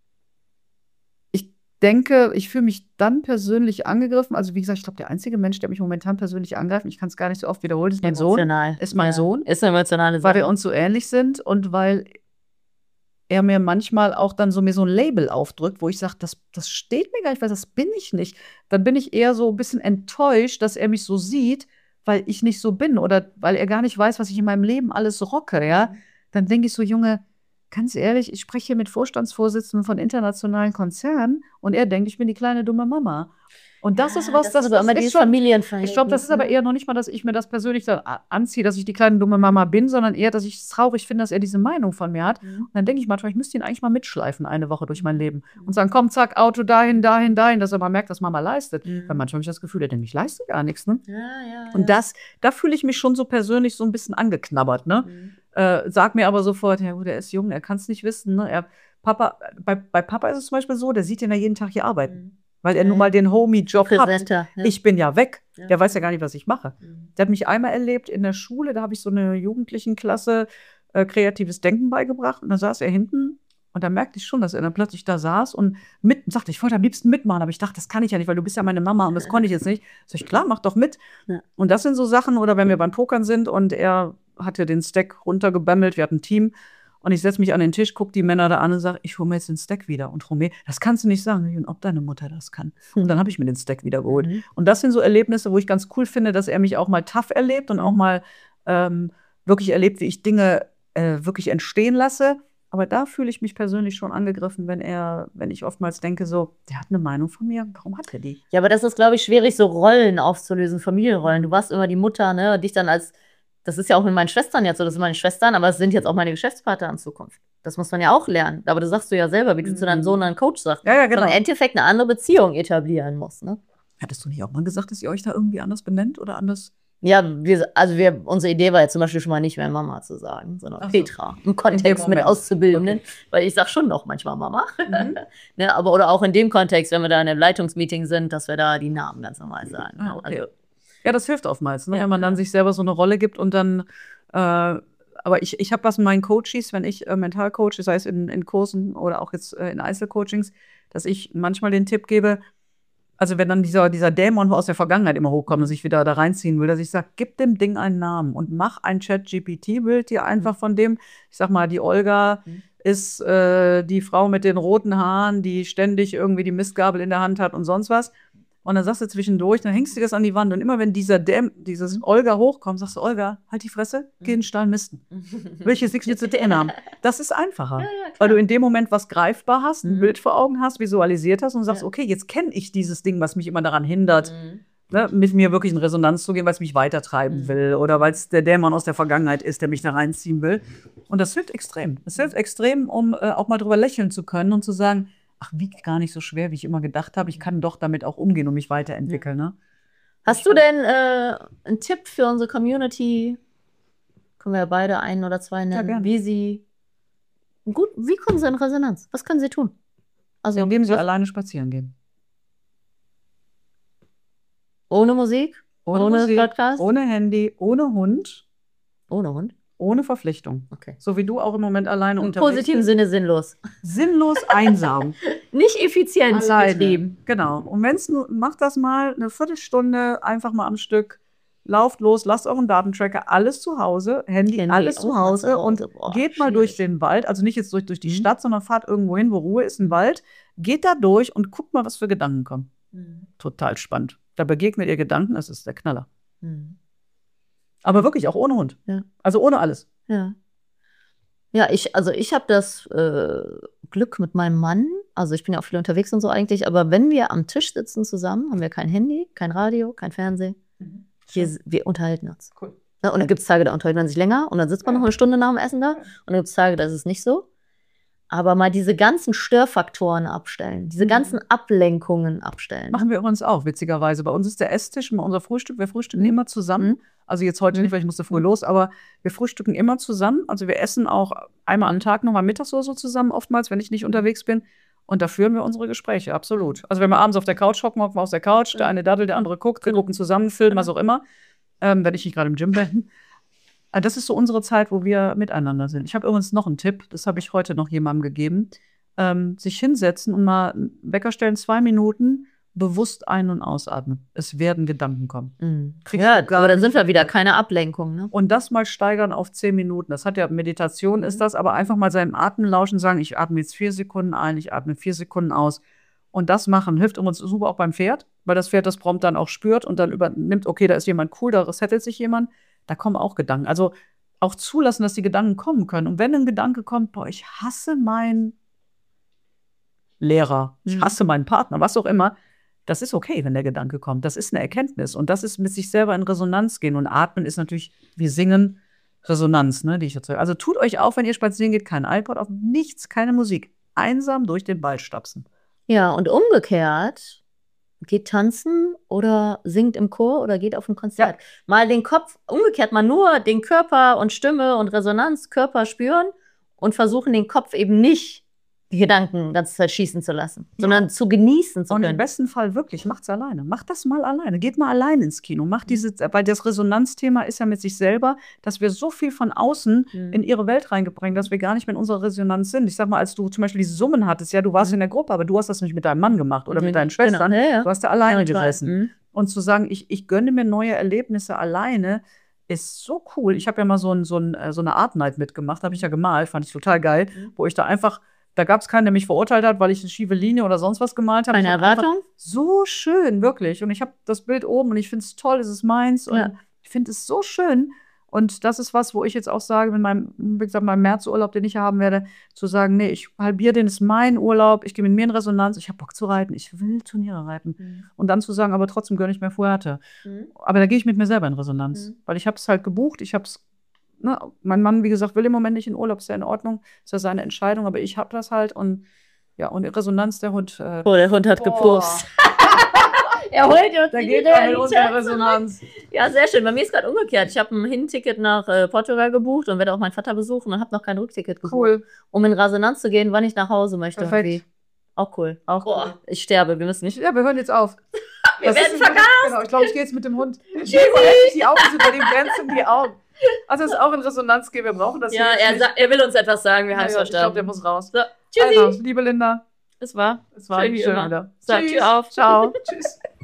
ich denke, ich fühle mich dann persönlich angegriffen. Also, wie gesagt, ich glaube, der einzige Mensch, der mich momentan persönlich angreift, ich kann es gar nicht so oft wiederholen, ist mein Sohn. Emotional. Ist mein Ja. Sohn. Ist eine emotionale Weil Sache. wir uns so ähnlich sind und weil er mir manchmal auch dann so mir so ein Label aufdrückt, wo ich sage, das, das steht mir gar nicht, weil das bin ich nicht. Dann bin ich eher so ein bisschen enttäuscht, dass er mich so sieht, weil ich nicht so bin oder weil er gar nicht weiß, was ich in meinem Leben alles rocke, ja. Dann denke ich so, Junge, ganz ehrlich, ich spreche hier mit Vorstandsvorsitzenden von internationalen Konzernen und er denkt, ich bin die kleine dumme Mama. Und das Ja, ist was, das, das, ist aber das immer ist dieses schon, Familienverhältnis. ich glaube, das ist aber ne? eher noch nicht mal, dass ich mir das persönlich dann a- anziehe, dass ich die kleine dumme Mama bin, sondern eher, dass ich es traurig finde, dass er diese Meinung von mir hat. Mhm. Und dann denke ich manchmal, ich müsste ihn eigentlich mal mitschleifen eine Woche durch mein Leben und sagen, komm, zack, Auto dahin, dahin, dahin, dass er mal merkt, dass Mama leistet. Mhm. Weil manchmal habe ich das Gefühl, er denkt, ich leiste gar nichts, ne? Ja, ja, Und ja. das, da fühle ich mich schon so persönlich so ein bisschen angeknabbert, ne? Mhm. Äh, sag mir aber sofort, ja gut, er ist jung, er kann es nicht wissen. Ne? Er, Papa, bei, bei Papa ist es zum Beispiel so, der sieht ihn ja jeden Tag hier arbeiten. Mhm. Weil er Ja, nun mal den Homie-Job hat. Präsenter, ja. Ich bin ja weg. Ja. Der weiß ja gar nicht, was ich mache. Mhm. Der hat mich einmal erlebt in der Schule, da habe ich so eine Jugendlichenklasse äh, kreatives Denken beigebracht. Und da saß er hinten und da merkte ich schon, dass er dann plötzlich da saß und mit, sagte, ich wollte am liebsten mitmachen. Aber ich dachte, das kann ich ja nicht, weil du bist ja meine Mama und das konnte ich jetzt nicht. Sag ich, klar, mach doch mit. Ja. Und das sind so Sachen, oder wenn wir beim Pokern sind und er hatte den Stack runtergebämmelt, wir hatten ein Team. Und ich setze mich an den Tisch, gucke die Männer da an und sage, ich hole mir jetzt den Stack wieder. Und Romé, das kannst du nicht sagen, ob deine Mutter das kann. Und dann habe ich mir den Stack wieder geholt. Mhm. Und das sind so Erlebnisse, wo ich ganz cool finde, dass er mich auch mal tough erlebt und auch mal ähm, wirklich erlebt, wie ich Dinge äh, wirklich entstehen lasse. Aber da fühle ich mich persönlich schon angegriffen, wenn er, wenn ich oftmals denke, so, der hat eine Meinung von mir, warum hat er die? Ja, aber das ist, glaube ich, schwierig, so Rollen aufzulösen, Familienrollen. Du warst immer die Mutter, ne? Und dich dann als, das ist ja auch mit meinen Schwestern jetzt so, das sind meine Schwestern, aber es sind jetzt auch meine Geschäftspartner in Zukunft. Das muss man ja auch lernen. Aber das sagst du ja selber, wie du Mhm. zu deinem Sohn einen Coach sagst. Ja, ja, Und genau. im Endeffekt eine andere Beziehung etablieren muss, ne? Hattest du nicht auch mal gesagt, dass ihr euch da irgendwie anders benennt oder anders? Ja, wir, also wir, unsere Idee war jetzt zum Beispiel schon mal nicht mehr Mama zu sagen, sondern Ach so. Petra. Im Kontext mit Moment. Auszubildenden, weil ich sag schon noch manchmal Mama. Mhm. Ne, aber oder auch in dem Kontext, wenn wir da in einem Leitungsmeeting sind, dass wir da die Namen ganz normal sagen. Ah, okay. Also, Ja, das hilft oftmals, ne? Ja, wenn man dann ja. sich selber so eine Rolle gibt und dann, äh, aber ich, ich habe was mit meinen Coaches, wenn ich äh, Mentalcoach, sei es in, in Kursen oder auch jetzt äh, in Einzelcoachings, dass ich manchmal den Tipp gebe, also wenn dann dieser, dieser Dämon aus der Vergangenheit immer hochkommt und sich wieder da reinziehen will, dass ich sage, gib dem Ding einen Namen und mach ein Chat-G P T-Bild dir einfach von dem, ich sag mal, die Olga Mhm. ist äh, die Frau mit den roten Haaren, die ständig irgendwie die Mistgabel in der Hand hat und sonst was. Und dann sagst du zwischendurch, dann hängst du das an die Wand. Und immer wenn dieser Däm, dieses Olga hochkommt, sagst du, Olga, halt die Fresse, geh in den Stall misten. Will ich jetzt nichts mit zu tun haben. Das ist einfacher. Ja, ja, klar. Weil du in dem Moment was greifbar hast, ein Mhm. Bild vor Augen hast, visualisiert hast und sagst, Ja. okay, jetzt kenne ich dieses Ding, was mich immer daran hindert, Mhm. ne, mit mir wirklich in Resonanz zu gehen, weil es mich weitertreiben Mhm. will oder weil es der Dämon aus der Vergangenheit ist, der mich da reinziehen will. Und das hilft extrem. Das hilft extrem, um äh, auch mal drüber lächeln zu können und zu sagen, ach, wiegt gar nicht so schwer, wie ich immer gedacht habe. Ich kann doch damit auch umgehen und mich weiterentwickeln. Ne? Hast du denn äh, einen Tipp für unsere Community? Können wir ja beide einen oder zwei nennen, gerne. wie sie gut, wie kommen sie in Resonanz? Was können sie tun? Also Indem sie was- alleine spazieren gehen. ohne Musik, ohne, Musik, Podcast, ohne Handy, ohne Hund, ohne Hund. ohne Verpflichtung. Okay. So wie du auch im Moment alleine Im unterwegs positiven bist. Sinne sinnlos. Sinnlos einsam. Nicht effizienzgetrieben. Genau. Und wenn es nur, macht das mal eine Viertelstunde einfach mal am Stück. Lauft los, lasst euren Datentracker, alles zu Hause, Handy, Handy alles auch zu mal Hause zu und Hause. Boah, geht mal schwierig. durch den Wald. Also nicht jetzt durch, durch die Mhm. Stadt, sondern fahrt irgendwo hin, wo Ruhe ist, ein Wald. Geht da durch und guckt mal, was für Gedanken kommen. Mhm. Total spannend. Da begegnet ihr Gedanken, das ist der Knaller. Mhm. Aber wirklich auch ohne Hund. Ja. Also ohne alles. Ja. Ja, ich, also ich habe das äh, Glück mit meinem Mann, also ich bin ja auch viel unterwegs und so eigentlich, aber wenn wir am Tisch sitzen zusammen, haben wir kein Handy, kein Radio, kein Fernsehen. Wir, wir unterhalten uns. Cool. Ne, und dann gibt es Tage, da unterhält man sich länger und dann sitzt man noch eine Stunde nach dem Essen da. Und dann gibt es Tage, da ist es nicht so. Aber mal diese ganzen Störfaktoren abstellen, diese Mhm. ganzen Ablenkungen abstellen. Machen wir übrigens auch, witzigerweise. Bei uns ist der Esstisch, unser Frühstück, wir frühstücken immer zusammen. Mhm. Also jetzt heute Mhm. nicht, weil ich musste früh los, aber wir frühstücken immer zusammen. Also wir essen auch einmal am Tag nochmal mittags oder so zusammen, oftmals, wenn ich nicht unterwegs bin. Und da führen wir unsere Gespräche, absolut. Also wenn wir abends auf der Couch hocken, hocken wir auf der Couch, der eine daddelt, der andere guckt, wir gucken zusammen, filmen, was auch immer, ähm, wenn ich nicht gerade im Gym bin. Also das ist so unsere Zeit, wo wir miteinander sind. Ich habe übrigens noch einen Tipp, das habe ich heute noch jemandem gegeben. Ähm, sich hinsetzen und mal einen Wecker stellen, zwei Minuten, bewusst ein- und ausatmen. Es werden Gedanken kommen. Mhm. Kriegst Ja, du gar aber dann nicht sind wir wieder mit. keine Ablenkung. Ne? Und das mal steigern auf zehn Minuten. Das hat ja Meditation, ist das, aber einfach mal seinem Atem lauschen, sagen, ich atme jetzt vier Sekunden ein, ich atme vier Sekunden aus. Und das machen hilft uns super auch beim Pferd, weil das Pferd das prompt dann auch spürt und dann übernimmt, okay, da ist jemand cool, da resettelt sich jemand. Da kommen auch Gedanken. Also auch zulassen, dass die Gedanken kommen können. Und wenn ein Gedanke kommt, boah, ich hasse meinen Lehrer, ich Mhm. hasse meinen Partner, was auch immer, das ist okay, wenn der Gedanke kommt. Das ist eine Erkenntnis. Und das ist mit sich selber in Resonanz gehen. Und atmen ist natürlich, wie singen, Resonanz, ne, die ich erzeuge. Also tut euch auf, wenn ihr spazieren geht, kein iPod auf, nichts, keine Musik. Einsam durch den Wald stapsen. Ja, und umgekehrt, geht tanzen oder singt im Chor oder geht auf ein Konzert. Ja. Mal den Kopf, umgekehrt mal nur den Körper und Stimme und Resonanz, Körper spüren und versuchen den Kopf eben nicht die Gedanken die ganze Zeit schießen zu lassen, ja. sondern zu genießen zu und können. Und im besten Fall wirklich, macht's alleine. Macht das mal alleine. Geht mal allein ins Kino. Macht diese, weil das Resonanzthema ist ja mit sich selber, dass wir so viel von außen mhm. in ihre Welt reingebracht, dass wir gar nicht mehr in unserer Resonanz sind. Ich sag mal, als du zum Beispiel diese Summen hattest, ja, du warst mhm. in der Gruppe, aber du hast das nicht mit deinem Mann gemacht oder mhm. mit deinen Schwestern. Genau. Ja, ja. Du hast da alleine ja, gesessen. Mhm. Und zu sagen, ich, ich gönne mir neue Erlebnisse alleine, ist so cool. Ich habe ja mal so, ein, so, ein, so eine Art Night mitgemacht, habe ich ja gemalt, fand ich total geil, mhm. wo ich da einfach Da gab es keinen, der mich verurteilt hat, weil ich eine schiefe Linie oder sonst was gemalt habe. Keine Erwartung? So schön, wirklich. Und ich habe das Bild oben und ich finde es toll, es ist meins. Und ja. ich finde es so schön. Und das ist was, wo ich jetzt auch sage, mit meinem, wie gesagt, meinem Märzurlaub, den ich haben werde, zu sagen, nee, ich halbiere den, ist mein Urlaub, ich gehe mit mir in Resonanz, ich habe Bock zu reiten, ich will Turniere reiten. Mhm. Und dann zu sagen, aber trotzdem gönne ich mir Fuerte. Mhm. Aber da gehe ich mit mir selber in Resonanz. Mhm. Weil ich habe es halt gebucht, ich habe es Ne, mein Mann, wie gesagt, will im Moment nicht in Urlaub, ist ja in Ordnung, ist ja seine Entscheidung, aber ich habe das halt und ja, und Resonanz, der Hund. Äh, oh, der Hund hat oh. gepupst. Er holt uns da geht er mit unserer Resonanz. Ja, sehr schön. Bei mir ist gerade umgekehrt. Ich habe ein Hinticket nach äh, Portugal gebucht und werde auch meinen Vater besuchen und habe noch kein Rückticket gebucht. Cool. Um in Resonanz zu gehen, wann ich nach Hause möchte. Perfekt. Irgendwie. Auch cool. Auch cool. Boah, ich sterbe, wir müssen nicht. Ja, wir hören jetzt auf. wir das werden vergast. Genau, ich glaube, ich gehe jetzt mit dem Hund. Tschüssi. Die Augen sind bei dem Grenzen die Augen. Also, dass es auch in Resonanz geht, wir brauchen das ja, er, sa- er will uns etwas sagen, wir haben es ja, verstanden. Ich glaube, der muss raus. So, tschüssi. Also, liebe Linda. Es war, es war schön wie schön immer. wieder. So, Tschüss. Tür auf. Ciao. Tschüss.